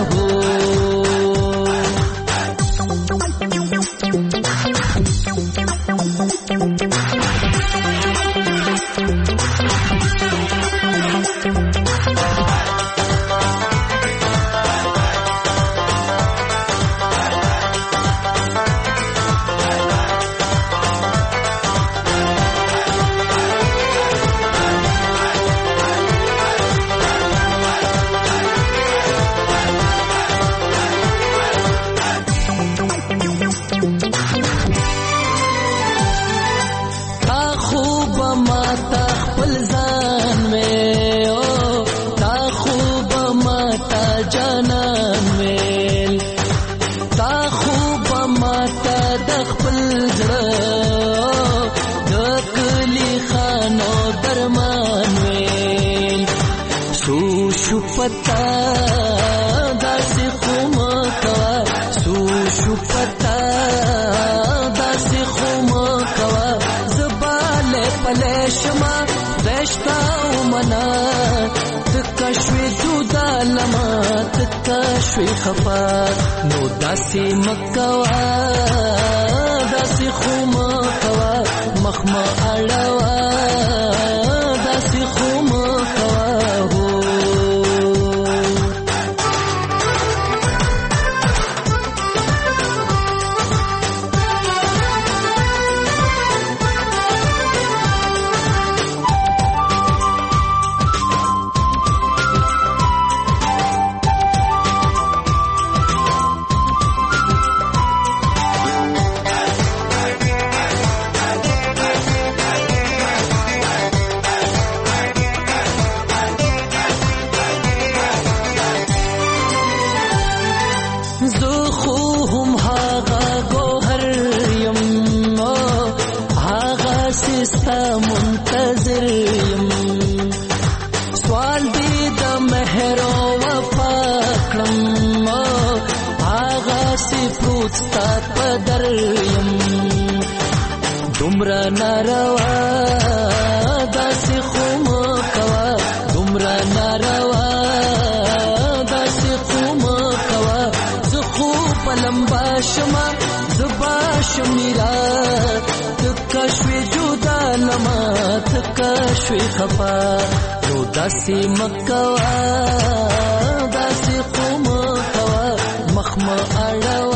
تکشوی خفا نو داسی مکوا داسی خمکوا مخما اڑوا داسی خمکوا دومره ناروا داسې خو مکوا دومره ناروا داسې خو مکوا زه خو په لمبا شمه زبا شمیرا تکا شوی جدا لما تکا شوی خفا نو داسې مکوا داسې خو مکوا مخ ما اړوا